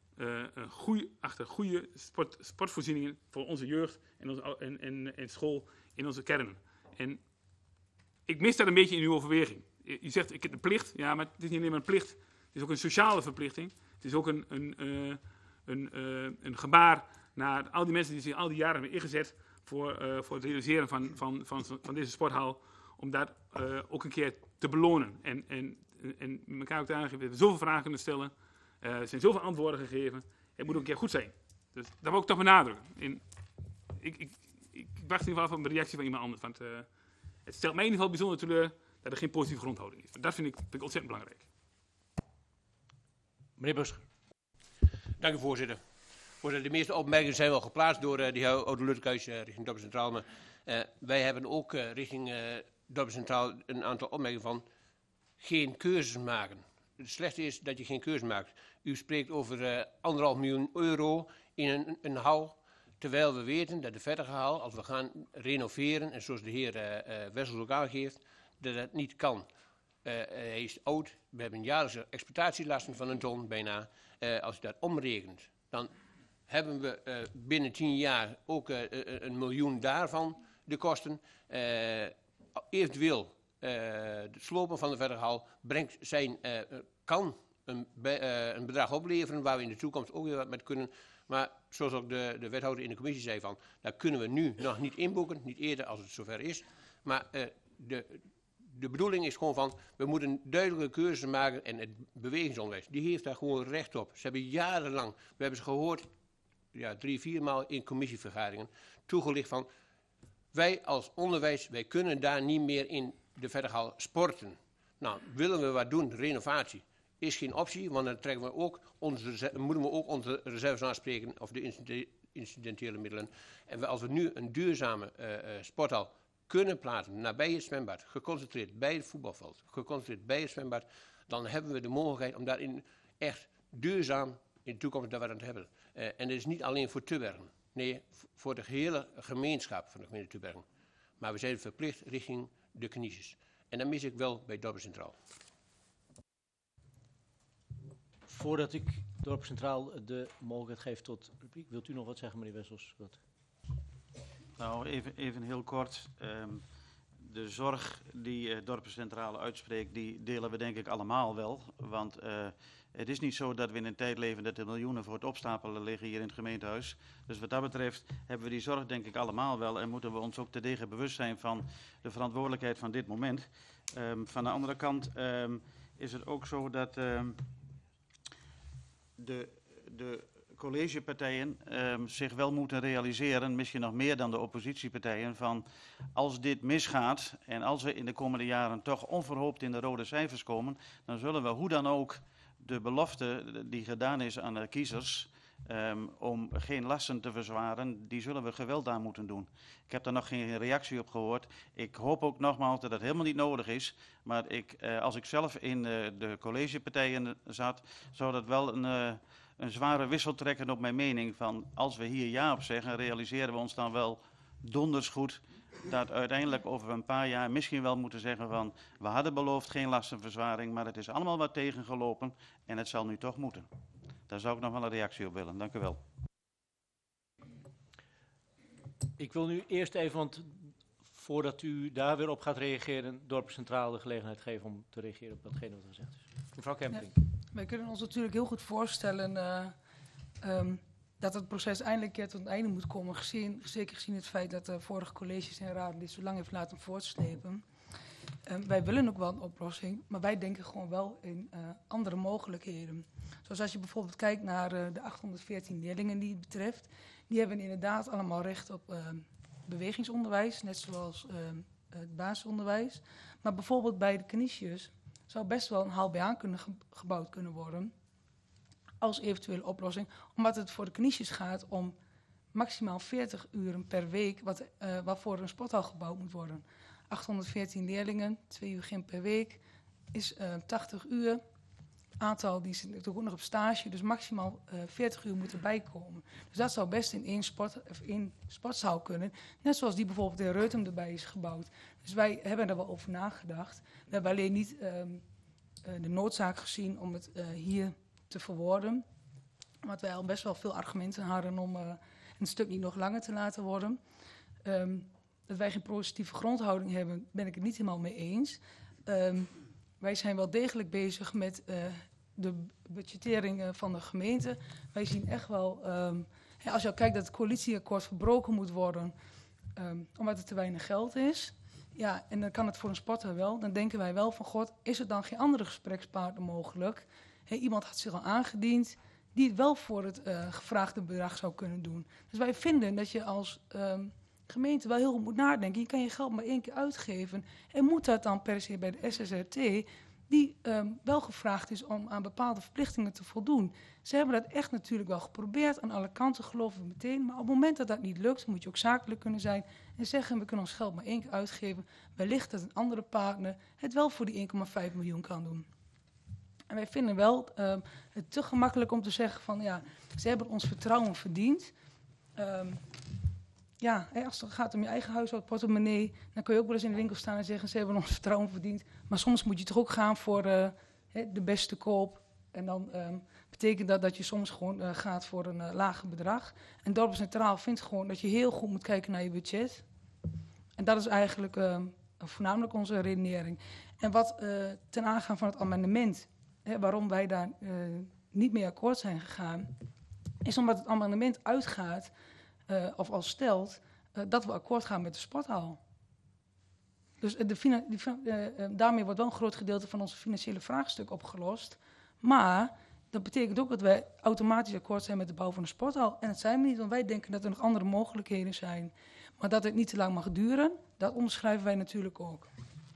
goede sportvoorzieningen voor onze jeugd en school in onze kernen. En ik mis dat een beetje in uw overweging. Je zegt, ik heb de plicht. Ja, maar het is niet alleen maar een plicht. Het is ook een sociale verplichting. Het is ook een gebaar naar al die mensen die zich al die jaren hebben ingezet voor het realiseren van deze sporthal. Om dat ook een keer te belonen. En elkaar ook te aangeven. We hebben zoveel vragen kunnen stellen. Er zijn zoveel antwoorden gegeven. Het moet ook een keer goed zijn. Dus dat wil ik toch benadrukken. Ik wacht in ieder geval op een reactie van iemand anders. Want het stelt mij in ieder geval bijzonder teleur dat er geen positieve grondhouding is. Want dat vind ik ontzettend belangrijk. Meneer Buscher. Dank u, voorzitter. Voorzitter, de meeste opmerkingen zijn wel geplaatst door de heer Oude Lutkeus richting Dorp Centraal. Maar wij hebben ook richting Dorp Centraal een aantal opmerkingen van geen keuzes maken. Het slechte is dat je geen keuze maakt. U spreekt over 1,5 miljoen euro in een hal. Terwijl we weten dat de verder hal, als we gaan renoveren, en zoals de heer Wessels ook aangeeft, dat het niet kan. Hij is oud. We hebben jaarlijkse exploitatielasten van een ton bijna. Als je dat omrekent, dan hebben we binnen 10 jaar ook 1 miljoen daarvan de kosten. Eventueel het slopen van de verderhal kan een bedrag opleveren waar we in de toekomst ook weer wat met kunnen. Maar zoals ook de wethouder in de commissie zei van, daar kunnen we nu nog niet inboeken, niet eerder als het zover is. Maar de bedoeling is gewoon van, we moeten duidelijke keuzes maken en het bewegingsonderwijs, die heeft daar gewoon recht op. Ze hebben jarenlang, we hebben ze gehoord, 3-4 maal in commissievergaderingen, toegelicht van, wij als onderwijs, wij kunnen daar niet meer in de verderhal sporten. Nou, willen we wat doen, renovatie, is geen optie, want dan trekken we ook moeten we ook onze reserves aanspreken, of de incidentele middelen. En als we nu een duurzame sporthal kunnen plaatsen nabij het zwembad, geconcentreerd bij het voetbalveld, geconcentreerd bij het zwembad, dan hebben we de mogelijkheid om daarin echt duurzaam in de toekomst daar wat aan te hebben. En dat is niet alleen voor Tubbergen, nee, voor de gehele gemeenschap van de gemeente Tubbergen. Maar we zijn verplicht richting de kniesjes. En dat mis ik wel bij Dorp Centraal. Voordat ik Dorp Centraal de mogelijkheid geef tot publiek, wilt u nog wat zeggen, meneer Wessels? Nou, even heel kort. De zorg die Dorp Centraal uitspreekt, die delen we denk ik allemaal wel. Want het is niet zo dat we in een tijd leven dat er miljoenen voor het opstapelen liggen hier in het gemeentehuis. Dus wat dat betreft hebben we die zorg denk ik allemaal wel. En moeten we ons ook terdege bewust zijn van de verantwoordelijkheid van dit moment. Van de andere kant is het ook zo dat de collegepartijen zich wel moeten realiseren, misschien nog meer dan de oppositiepartijen, van als dit misgaat en als we in de komende jaren toch onverhoopt in de rode cijfers komen, dan zullen we hoe dan ook de belofte die gedaan is aan de kiezers om geen lasten te verzwaren, die zullen we geweld aan moeten doen. Ik heb daar nog geen reactie op gehoord. Ik hoop ook nogmaals dat het helemaal niet nodig is, maar als ik zelf in de collegepartijen zat, zou dat wel een zware wissel trekken op mijn mening van als we hier ja op zeggen, realiseren we ons dan wel donders goed dat uiteindelijk over een paar jaar misschien wel moeten zeggen van we hadden beloofd geen lastenverzwaring, maar het is allemaal wat tegengelopen en het zal nu toch moeten. Daar zou ik nog wel een reactie op willen. Dank u wel. Ik wil nu eerst even, want voordat u daar weer op gaat reageren, Dorp Centraal de gelegenheid geven om te reageren op datgene wat er gezegd is. Mevrouw Kempeling. Ja, wij kunnen ons natuurlijk heel goed voorstellen dat het proces eindelijk een keer tot een einde moet komen. Zeker gezien het feit dat de vorige colleges en raden dit zo lang heeft laten voortslepen. Wij willen ook wel een oplossing, maar wij denken gewoon wel in andere mogelijkheden. Zoals als je bijvoorbeeld kijkt naar de 814 leerlingen die het betreft. Die hebben inderdaad allemaal recht op bewegingsonderwijs, net zoals het basisonderwijs. Maar bijvoorbeeld bij de kniesjes zou best wel een HLBA gebouwd kunnen worden als eventuele oplossing. Omdat het voor de kniesjes gaat om maximaal 40 uren per week waarvoor een sporthal gebouwd moet worden. 814 leerlingen, 2 uur gym per week. is 80 uur. Aantal die zit natuurlijk ook nog op stage, dus maximaal 40 uur moet erbij komen. Dus dat zou best in één sportzaal kunnen. Net zoals die bijvoorbeeld in Reutem erbij is gebouwd. Dus wij hebben er wel over nagedacht. We hebben alleen niet de noodzaak gezien om het hier te verwoorden. Want wij al best wel veel argumenten hadden om een stuk niet nog langer te laten worden. Dat wij geen positieve grondhouding hebben, ben ik het niet helemaal mee eens. Wij zijn wel degelijk bezig met de budgettering van de gemeente. Wij zien echt wel, als je al kijkt dat het coalitieakkoord verbroken moet worden, omdat er te weinig geld is. Ja, en dan kan het voor een sporter wel. Dan denken wij wel van, god, is er dan geen andere gesprekspartner mogelijk? Iemand had zich al aangediend die het wel voor het gevraagde bedrag zou kunnen doen. Dus wij vinden dat je als gemeente wel heel goed moet nadenken. Je kan je geld maar 1 keer uitgeven. En moet dat dan per se bij de SSRT, die wel gevraagd is om aan bepaalde verplichtingen te voldoen. Ze hebben dat echt natuurlijk wel geprobeerd. Aan alle kanten geloven we meteen. Maar op het moment dat dat niet lukt, moet je ook zakelijk kunnen zijn. En zeggen, we kunnen ons geld maar 1 keer uitgeven. Wellicht dat een andere partner het wel voor die 1,5 miljoen kan doen. En wij vinden wel het te gemakkelijk om te zeggen van, ja, ze hebben ons vertrouwen verdiend. Ja, als het gaat om je eigen huishoudportemonnee, dan kun je ook wel eens in de winkel staan en zeggen, ze hebben ons vertrouwen verdiend. Maar soms moet je toch ook gaan voor de beste koop. En dan betekent dat je soms gewoon gaat voor een lager bedrag. En Dorpen Centraal vindt gewoon dat je heel goed moet kijken naar je budget. En dat is eigenlijk voornamelijk onze redenering. En wat ten aangaan van het amendement, waarom wij daar niet mee akkoord zijn gegaan, is omdat het amendement uitgaat, of al stelt, dat we akkoord gaan met de sporthal. Dus daarmee wordt wel een groot gedeelte van onze financiële vraagstuk opgelost. Maar dat betekent ook dat wij automatisch akkoord zijn met de bouw van de sporthal. En dat zijn we niet, want wij denken dat er nog andere mogelijkheden zijn. Maar dat het niet te lang mag duren, dat onderschrijven wij natuurlijk ook.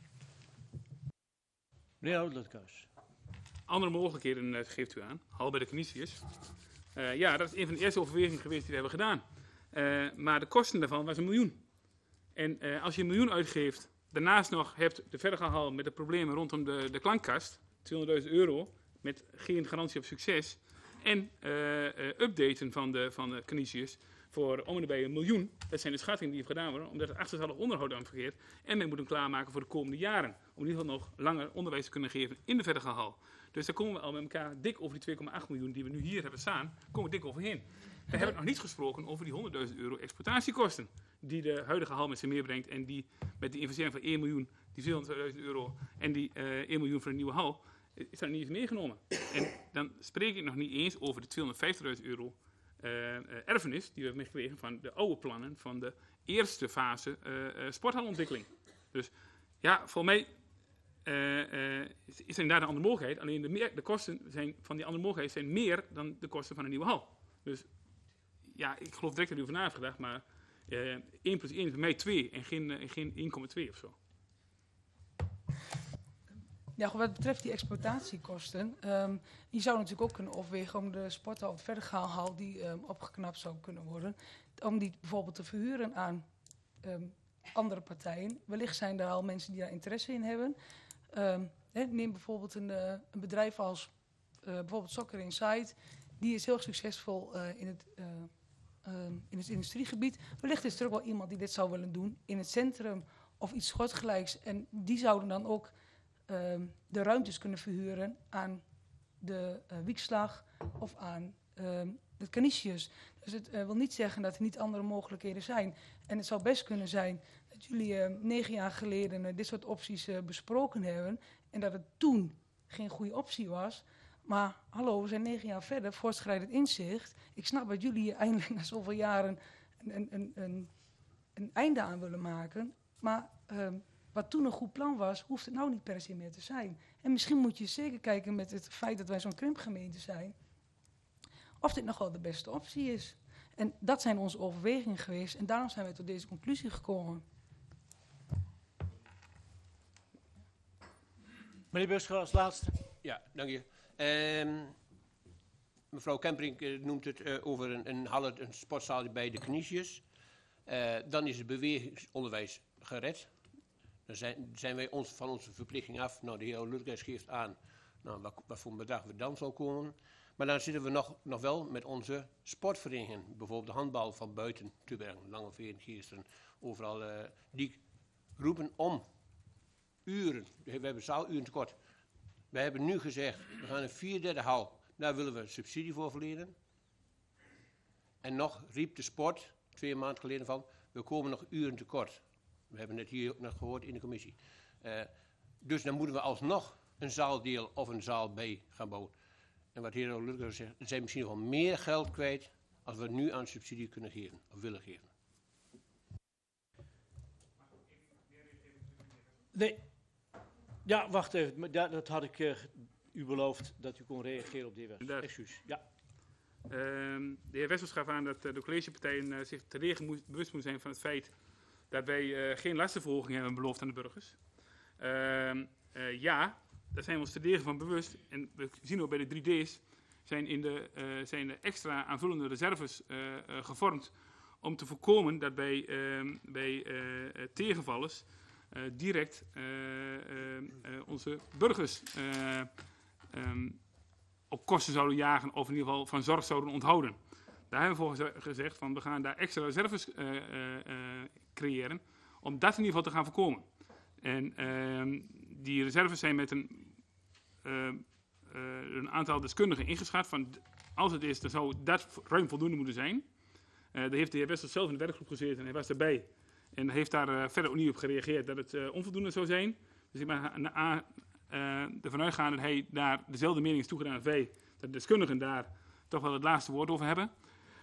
Meneer Oudlethuis. Andere mogelijkheden geeft u aan, al bij de Canisius. Ja, dat is een van de eerste overwegingen geweest die we hebben gedaan. Maar de kosten daarvan was 1 miljoen. En als je 1 miljoen uitgeeft, daarnaast nog hebt de Vergehal met de problemen rondom de klankkast, €200.000, met geen garantie op succes, en updaten van de Canisius voor om en bij 1 miljoen. Dat zijn de schattingen die gedaan worden, omdat het achterstallig onderhoud aan vergeet. En men moet hem klaarmaken voor de komende jaren, om in ieder geval nog langer onderwijs te kunnen geven in de Vergehal. Dus daar komen we al met elkaar dik over die 2,8 miljoen die we nu hier hebben staan, komen we dik overheen. We hebben nog niet gesproken over die €100.000 exploitatiekosten die de huidige hal met zich meebrengt en die met die investering van 1 miljoen, die €400.000 en die 1 miljoen voor een nieuwe hal, is dat niet eens meegenomen. En dan spreek ik nog niet eens over de €250.000 erfenis die we hebben meegekregen van de oude plannen van de eerste fase sporthalontwikkeling. Dus ja, voor mij is er inderdaad een andere mogelijkheid. Alleen de kosten van die andere mogelijkheid zijn meer dan de kosten van een nieuwe hal. Dus ja, ik geloof direct dat u over na heeft gedacht, maar 1 plus 1 is bij mij 2 en geen 1,2 of zo. Ja, wat betreft die exploitatiekosten, je zou natuurlijk ook kunnen overwegen om de sporthal of Vergaalhal die opgeknapt zou kunnen worden, om die bijvoorbeeld te verhuren aan andere partijen. Wellicht zijn er al mensen die daar interesse in hebben. Neem bijvoorbeeld een bedrijf als bijvoorbeeld Soccer Inside. Die is heel succesvol in het industriegebied. Wellicht is er ook wel iemand die dit zou willen doen in het centrum of iets soortgelijks. En die zouden dan ook de ruimtes kunnen verhuren aan de Wiekslag of aan het Canisius. Dus het wil niet zeggen dat er niet andere mogelijkheden zijn. En het zou best kunnen zijn dat jullie 9 jaar geleden dit soort opties besproken hebben en dat het toen geen goede optie was. Maar hallo, we zijn 9 jaar verder, voortschrijdend inzicht. Ik snap dat jullie hier eindelijk na zoveel jaren een einde aan willen maken. Maar wat toen een goed plan was, hoeft het nou niet per se meer te zijn. En misschien moet je zeker kijken met het feit dat wij zo'n krimpgemeente zijn, of dit nog wel de beste optie is. En dat zijn onze overwegingen geweest en daarom zijn wij tot deze conclusie gekomen. Meneer Busker als laatste. Ja, dank je. Mevrouw Kemperink noemt het over een sportzaal bij de Canisius. Dan is het bewegingsonderwijs gered. Dan zijn wij van onze verplichting af. Nou, de heer Lutkeis geeft aan wat voor een bedrag we dan zal komen. Maar dan zitten we nog wel met onze sportverenigingen. Bijvoorbeeld de handbal van buiten Tubbergen, Langeveen, Geesteren. Overal, die roepen om uren. We hebben zaaluren tekort. Wij hebben nu gezegd, we gaan een 4/3 hal. Daar willen we subsidie voor verlenen. En nog riep de sport 2 maanden geleden van, we komen nog uren tekort. We hebben het hier nog gehoord in de commissie. Dus dan moeten we alsnog een zaaldeel of een zaal B gaan bouwen. En wat de heer Lutkeis zegt, er zijn misschien nog wel meer geld kwijt als we nu aan subsidie kunnen geven, of willen geven. Nee. Ja, wacht even. Maar dat had ik u beloofd dat u kon reageren op de heer Wessels. Inderdaad. Excuus. Ja. De heer Wessels gaf aan dat de collegepartijen zich terdege bewust moeten zijn van het feit dat wij geen lastenverhoging hebben beloofd aan de burgers. Ja, daar zijn we ons terdege van bewust. En we zien ook bij de 3D's zijn de extra aanvullende reserves gevormd om te voorkomen dat bij tegenvallers direct onze burgers op kosten zouden jagen of in ieder geval van zorg zouden onthouden. Daar hebben we voor gezegd van we gaan daar extra reserves creëren om dat in ieder geval te gaan voorkomen. En die reserves zijn met een aantal deskundigen ingeschat van als het is, dan zou dat ruim voldoende moeten zijn. Daar heeft de heer Wessels zelf in de werkgroep gezeten en hij was erbij. En heeft daar verder ook niet op gereageerd dat het onvoldoende zou zijn. Dus ik ben ervan uitgaan dat hij daar dezelfde mening is toegedaan als wij. Dat de deskundigen daar toch wel het laatste woord over hebben.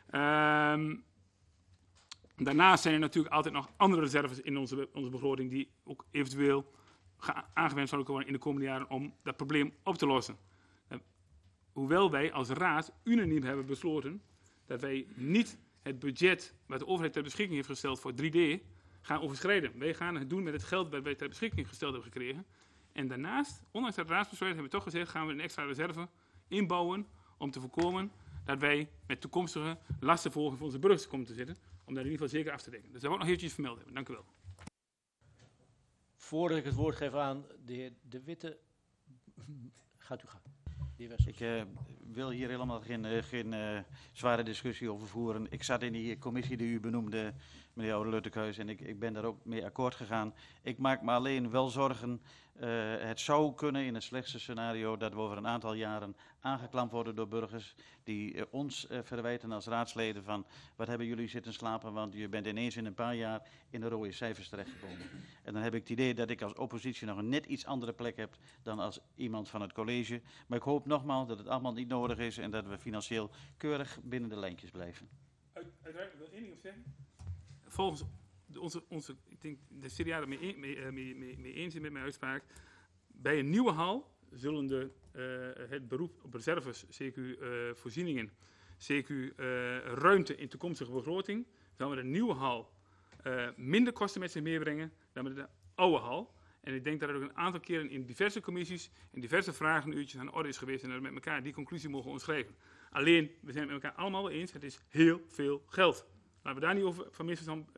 Daarnaast zijn er natuurlijk altijd nog andere reserves in onze begroting die ook eventueel aangewend zouden worden in de komende jaren om dat probleem op te lossen. Hoewel wij als raad unaniem hebben besloten dat wij niet het budget wat de overheid ter beschikking heeft gesteld voor 3D gaan overschrijden. Wij gaan het doen met het geld dat wij ter beschikking gesteld hebben gekregen. En daarnaast, ondanks dat raadsbesluit, hebben we toch gezegd, gaan we een extra reserve inbouwen om te voorkomen dat wij met toekomstige lastenverhoging voor onze burgers komen te zitten, om daar in ieder geval zeker af te dekken. Dus dat wil ik nog eventjes vermeld hebben. Dank u wel. Voordat ik het woord geef aan de heer De Witte, gaat u gaan. De heer Wessels. Ik wil hier helemaal geen zware discussie over voeren. Ik zat in die commissie die u benoemde, meneer Oude-Luttekhuis, en ik ben daar ook mee akkoord gegaan. Ik maak me alleen wel zorgen, het zou kunnen in het slechtste scenario dat we over een aantal jaren aangeklampt worden door burgers die ons verwijten als raadsleden van wat hebben jullie zitten slapen, want je bent ineens in een paar jaar in de rode cijfers terechtgekomen. En dan heb ik het idee dat ik als oppositie nog een net iets andere plek heb dan als iemand van het college. Maar ik hoop nogmaals dat het allemaal niet nodig is en dat we financieel keurig binnen de lijntjes blijven. Uiteraard, ik wil één ding op zeggen. Volgens onze ik denk de CDA er mee eens is met mijn uitspraak. Bij een nieuwe hal zullen het beroep op reserves, CQ voorzieningen, CQ ruimte in toekomstige begroting, zal met een nieuwe hal minder kosten met zich meebrengen dan met de oude hal. En ik denk dat er ook een aantal keren in diverse commissies en diverse vragenuurtjes aan de orde is geweest en dat we met elkaar die conclusie mogen omschrijven. Alleen, we zijn het met elkaar allemaal wel eens, het is heel veel geld. Laten we daar niet over van misverstand,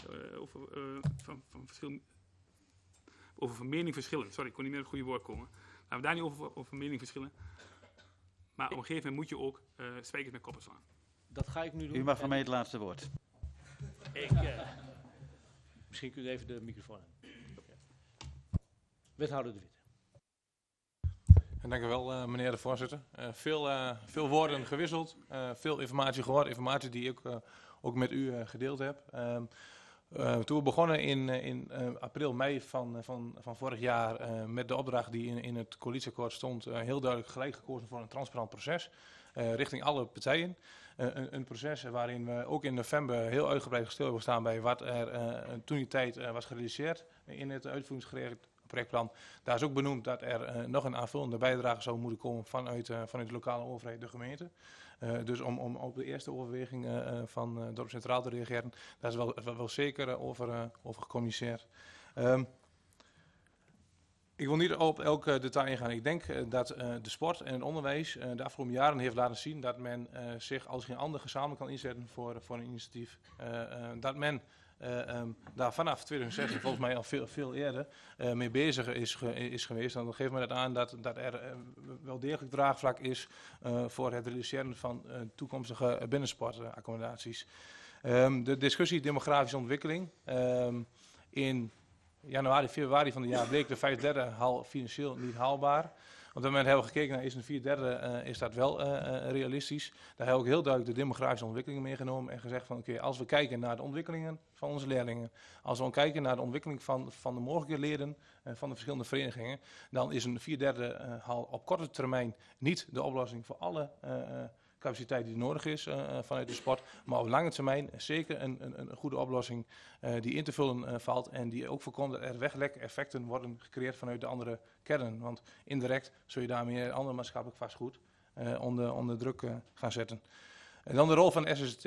over van mening verschillen. Sorry, ik kon niet meer op het goede woord komen. Laten we daar niet over van mening verschillen. Maar op een gegeven moment moet je ook spijkers met koppen slaan. Dat ga ik nu doen. U mag van mij het laatste woord. Misschien kunt u even de microfoon aan. Wethouder De Witte. En dank u wel, meneer de voorzitter. Veel woorden gewisseld, veel informatie gehoord, informatie die ik ook met u gedeeld heb. Toen we begonnen in april, mei van vorig jaar met de opdracht die in het coalitieakkoord stond, heel duidelijk gelijk gekozen voor een transparant proces richting alle partijen. Een proces waarin we ook in november heel uitgebreid stil hebben staan bij wat er toen die tijd was gerealiseerd in het uitvoeringsprojectplan. Daar is ook benoemd dat er nog een aanvullende bijdrage zou moeten komen vanuit de lokale overheid, de gemeente. Dus om op de eerste overweging van Dorp Centraal te reageren, daar is wel zeker over gecommuniceerd. Ik wil niet op elk detail ingaan. Ik denk dat de sport en het onderwijs de afgelopen jaren heeft laten zien dat men zich als geen ander gezamenlijk kan inzetten voor een initiatief. Dat men daar vanaf 2016 volgens mij al veel eerder mee bezig is geweest. Dan geeft me dat aan dat er wel degelijk draagvlak is voor het realiseren van toekomstige binnensportaccommodaties. De discussie demografische ontwikkeling. In januari, februari van het jaar bleek de 5/3 hal financieel niet haalbaar. Op dat moment hebben we gekeken naar is een 4/3 is dat wel realistisch. Daar hebben we ook heel duidelijk de demografische ontwikkelingen meegenomen en gezegd van oké, als we kijken naar de ontwikkelingen van onze leerlingen, als we kijken naar de ontwikkeling van de mogelijke leden van de verschillende verenigingen, dan is een 4/3 hal op korte termijn niet de oplossing voor alle capaciteit die nodig is vanuit de sport. Maar op lange termijn zeker een goede oplossing die in te vullen valt. En die ook voorkomt dat er weglek-effecten worden gecreëerd vanuit de andere kernen. Want indirect zul je daarmee ander maatschappelijk vastgoed onder druk gaan zetten. En dan de rol van de SST.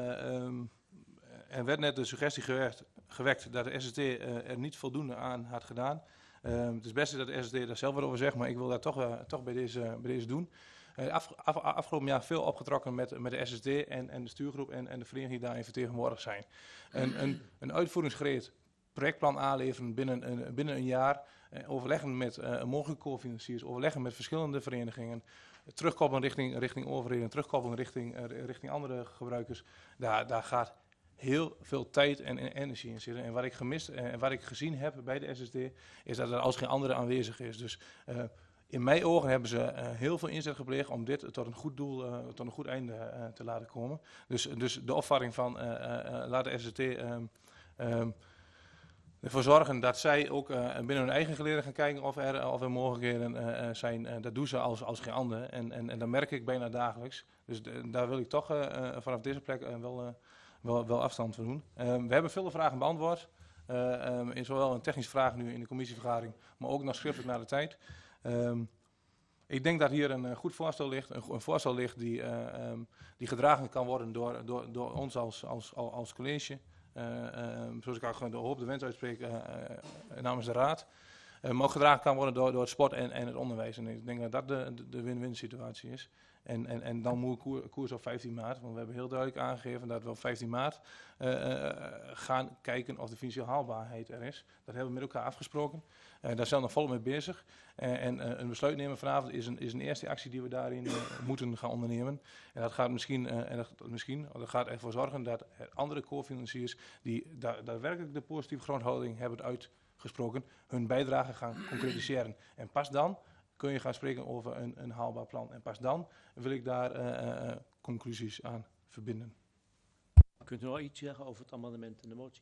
Er werd net de suggestie gewekt dat de SST er niet voldoende aan had gedaan. Het is best dat de SST daar zelf wat over zegt, maar ik wil dat toch bij deze doen. Afgelopen jaar veel opgetrokken met de SSD en de stuurgroep en de verenigingen die daarin vertegenwoordigd zijn. Een uitvoeringsgereed projectplan aanleveren binnen een jaar. Overleggen met mogelijke co-financiers, overleggen met verschillende verenigingen. Terugkoppelen richting overheden, terugkoppelen richting andere gebruikers. Daar gaat heel veel tijd en energie in zitten. En wat ik gemist en wat ik gezien heb bij de SSD is dat er als geen andere aanwezig is. Dus in mijn ogen hebben ze heel veel inzet gepleegd om dit tot een goed doel, tot een goed einde te laten komen. Dus de opvatting van laat de SST ervoor zorgen dat zij ook binnen hun eigen geleden gaan kijken of er mogelijkheden zijn. Dat doen ze als geen ander. En dat merk ik bijna dagelijks. Dus daar wil ik toch vanaf deze plek wel afstand van doen. We hebben veel vragen beantwoord. In zowel een technische vraag nu in de commissievergadering, maar ook nog schriftelijk naar de tijd. Ik denk dat hier een goed voorstel ligt, een voorstel ligt die gedragen kan worden door ons als college. Zoals ik ook de hoop, de wens uitspreek namens de raad. Maar ook gedragen kan worden door het sport en het onderwijs. En ik denk dat dat de win-win situatie is. En dan moet koers op 15 maart, want we hebben heel duidelijk aangegeven dat we op 15 maart gaan kijken of de financiële haalbaarheid er is. Dat hebben we met elkaar afgesproken. Daar zijn we nog volop mee bezig. En een besluit nemen vanavond is een eerste actie die we daarin moeten gaan ondernemen. En dat gaat dat gaat ervoor zorgen dat andere co-financiers die daadwerkelijk de positieve grondhouding hebben uitgesproken, hun bijdrage gaan concretiseren. En pas dan kun je gaan spreken over een haalbaar plan. En pas dan wil ik daar conclusies aan verbinden. Kunt u nog iets zeggen over het amendement en de motie?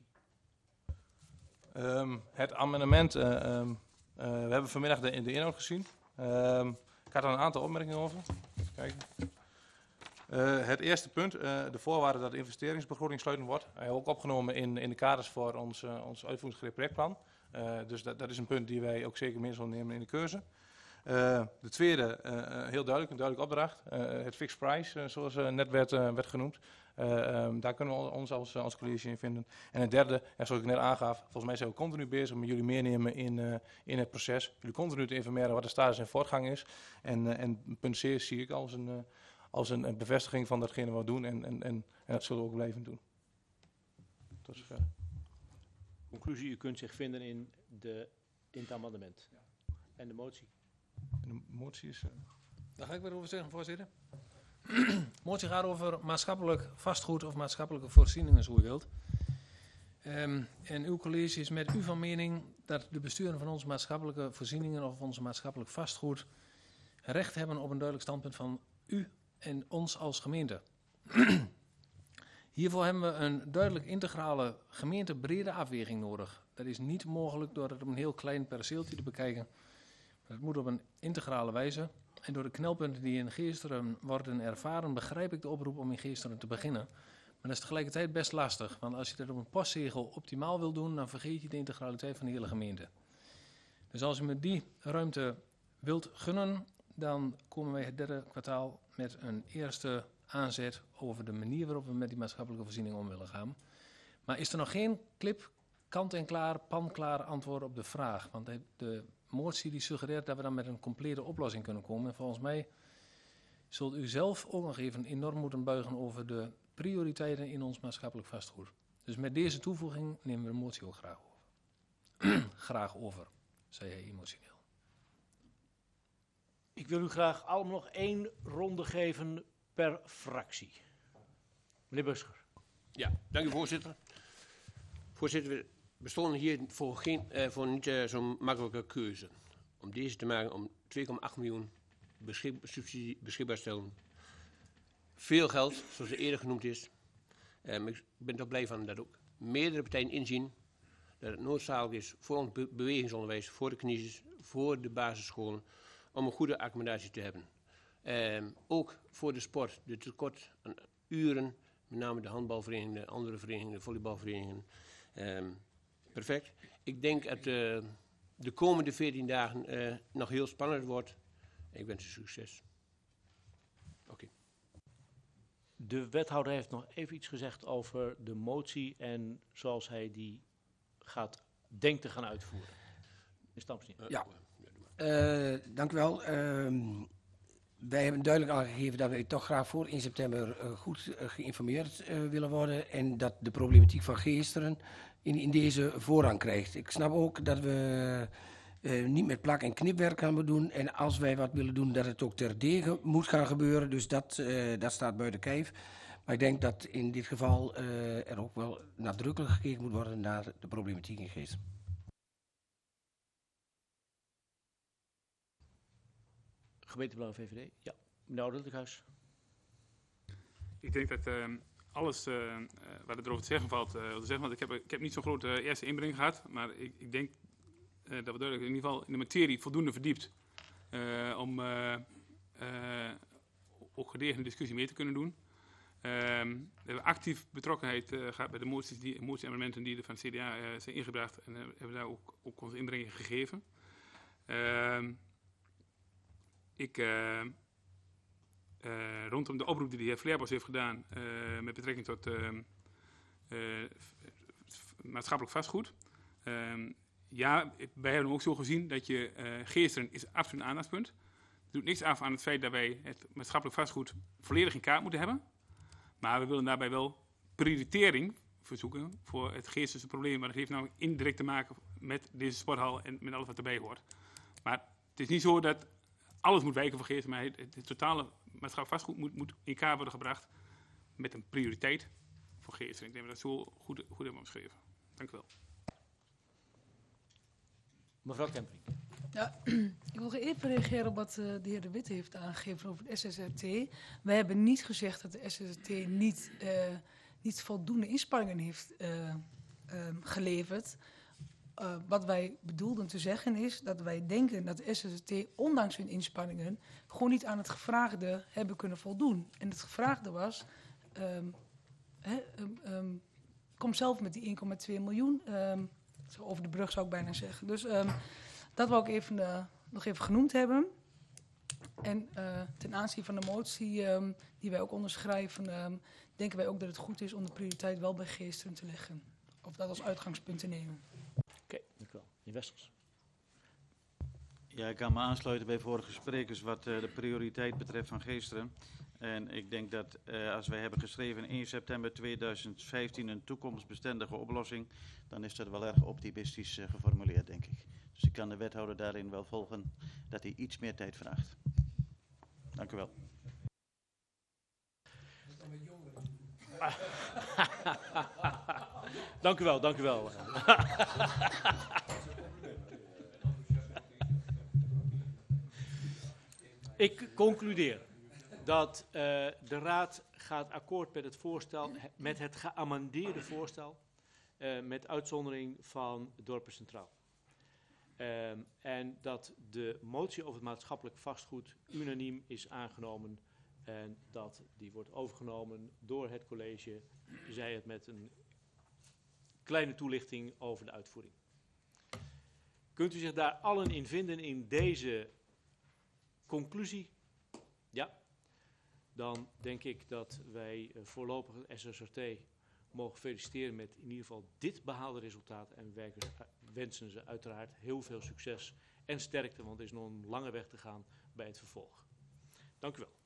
Het amendement, we hebben vanmiddag de inhoud gezien. Ik had er een aantal opmerkingen over. Even kijken. Het eerste punt, de voorwaarde dat de investeringsbegroting sluitend wordt. Hij ook opgenomen in de kaders voor ons uitvoeringsgereed projectplan. Dus dat is een punt die wij ook zeker mee zullen nemen in de keuze. De tweede, heel duidelijk, een duidelijke opdracht. Het fixed price, zoals net werd genoemd. Daar kunnen we ons als college in vinden. En het derde, zoals ik net aangaf, volgens mij zijn we continu bezig met jullie meenemen in het proces. Jullie continu te informeren wat de status en voortgang is. En punt C zie ik als een bevestiging van datgene wat we doen. En dat zullen we ook blijven doen. Tot zover. Conclusie, u kunt zich vinden in het amendement. Ja. En de motie? En de motie is... Daar ga ik weer over zeggen, voorzitter. De motie gaat over maatschappelijk vastgoed of maatschappelijke voorzieningen, zo u wilt. En uw college is met u van mening dat de besturen van onze maatschappelijke voorzieningen of onze maatschappelijk vastgoed recht hebben op een duidelijk standpunt van u en ons als gemeente. Hiervoor hebben we een duidelijk integrale gemeentebrede afweging nodig. Dat is niet mogelijk door het op een heel klein perceeltje te bekijken. Dat moet op een integrale wijze. En door de knelpunten die in Geesteren worden ervaren, begrijp ik de oproep om in Geesteren te beginnen. Maar dat is tegelijkertijd best lastig. Want als je dat op een postzegel optimaal wil doen, dan vergeet je de integraliteit van de hele gemeente. Dus als u me die ruimte wilt gunnen, dan komen wij het derde kwartaal met een eerste aanzet over de manier waarop we met die maatschappelijke voorziening om willen gaan. Maar is er nog geen klip, kant-en-klaar, pan-klaar antwoord op de vraag? Want de motie die suggereert dat we dan met een complete oplossing kunnen komen. En volgens mij zult u zelf ook nog even enorm moeten buigen over de prioriteiten in ons maatschappelijk vastgoed. Dus met deze toevoeging nemen we de motie ook graag over. Graag over, zei hij emotioneel. Ik wil u graag allemaal nog 1 ronde geven per fractie. Meneer Buscher. Ja, dank u voorzitter. Voorzitter, we stonden hier voor niet zo'n makkelijke keuze. Om deze te maken om 2,8 miljoen subsidie beschikbaar te stellen. Veel geld, zoals er eerder genoemd is. Ik ben toch blij van dat ook meerdere partijen inzien dat het noodzakelijk is voor ons bewegingsonderwijs, voor de kniezers, voor de basisscholen, om een goede accommodatie te hebben. Ook voor de sport, de tekort aan uren, met name de handbalverenigingen, de andere verenigingen, de volleybalverenigingen. Perfect. Ik denk dat de komende 14 dagen nog heel spannend wordt. Ik wens u succes. Oké. De wethouder heeft nog even iets gezegd over de motie en zoals hij die denkt te gaan uitvoeren. Meneer Stamsteen. Ja, dank u wel. Wij hebben duidelijk aangegeven dat wij toch graag voor 1 september goed geïnformeerd willen worden. En dat de problematiek van Geesteren in deze voorrang krijgt. Ik snap ook dat we niet met plak- en knipwerk gaan doen. En als wij wat willen doen, dat het ook terdege moet gaan gebeuren. Dus dat staat buiten kijf. Maar ik denk dat in dit geval er ook wel nadrukkelijk gekeken moet worden naar de problematiek in Geesteren. Gemeentebelang VVD. Ja, meneer Ouderlijkhuis. Ik denk dat alles wat er over te zeggen valt, wil zeggen, want ik heb niet zo'n grote eerste inbreng gehad, maar ik denk dat we duidelijk in ieder geval in de materie voldoende verdiept om ook gedegen discussie mee te kunnen doen. We hebben actief betrokkenheid gehad bij de motieamendementen die er van het CDA zijn ingebracht en hebben daar ook onze inbreng gegeven. Rondom de oproep die de heer Vleerbos heeft gedaan met betrekking tot maatschappelijk vastgoed. Ja, wij hebben ook zo gezien dat Geesteren is absoluut een aandachtspunt. Het doet niks af aan het feit dat wij het maatschappelijk vastgoed volledig in kaart moeten hebben. Maar we willen daarbij wel prioritering verzoeken voor het Geesterse probleem. Maar dat heeft nou indirect te maken met deze sporthal en met alles wat erbij hoort. Maar het is niet zo dat alles moet wijken voor Geesteren, maar het totale maatschappelijk vastgoed moet in kaart worden gebracht met een prioriteit voor Geesteren. Ik denk dat we dat zo goed hebben omschreven. Dank u wel. Mevrouw Kemperink. Ja, ik wil even reageren op wat de heer De Witte heeft aangegeven over het SSRT. Wij hebben niet gezegd dat de SSRT niet voldoende inspanningen heeft geleverd. Wat wij bedoelden te zeggen is dat wij denken dat de SSRT ondanks hun inspanningen gewoon niet aan het gevraagde hebben kunnen voldoen. En het gevraagde was, kom zelf met die 1,2 miljoen, zo over de brug zou ik bijna zeggen. Dus dat wou ik nog even genoemd hebben. En ten aanzien van de motie die wij ook onderschrijven, denken wij ook dat het goed is om de prioriteit wel bij Geesteren te leggen. Of dat als uitgangspunt te nemen. Oké, dank u wel. Meneer Westers. Ja, ik kan me aansluiten bij vorige sprekers wat de prioriteit betreft van Geesteren. En ik denk dat als wij hebben geschreven 1 september 2015 een toekomstbestendige oplossing, dan is dat wel erg optimistisch geformuleerd, denk ik. Dus ik kan de wethouder daarin wel volgen dat hij iets meer tijd vraagt. Dank u wel. Dank u wel, dank u wel. Ik concludeer dat de Raad gaat akkoord met het voorstel, met het geamendeerde voorstel, met uitzondering van Dorpen Centraal. En dat de motie over het maatschappelijk vastgoed unaniem is aangenomen en dat die wordt overgenomen door het college, zij het met een kleine toelichting over de uitvoering. Kunt u zich daar allen in vinden in deze conclusie? Ja. Dan denk ik dat wij voorlopig het SSRT mogen feliciteren met in ieder geval dit behaalde resultaat. En wij wensen ze uiteraard heel veel succes en sterkte, want er is nog een lange weg te gaan bij het vervolg. Dank u wel.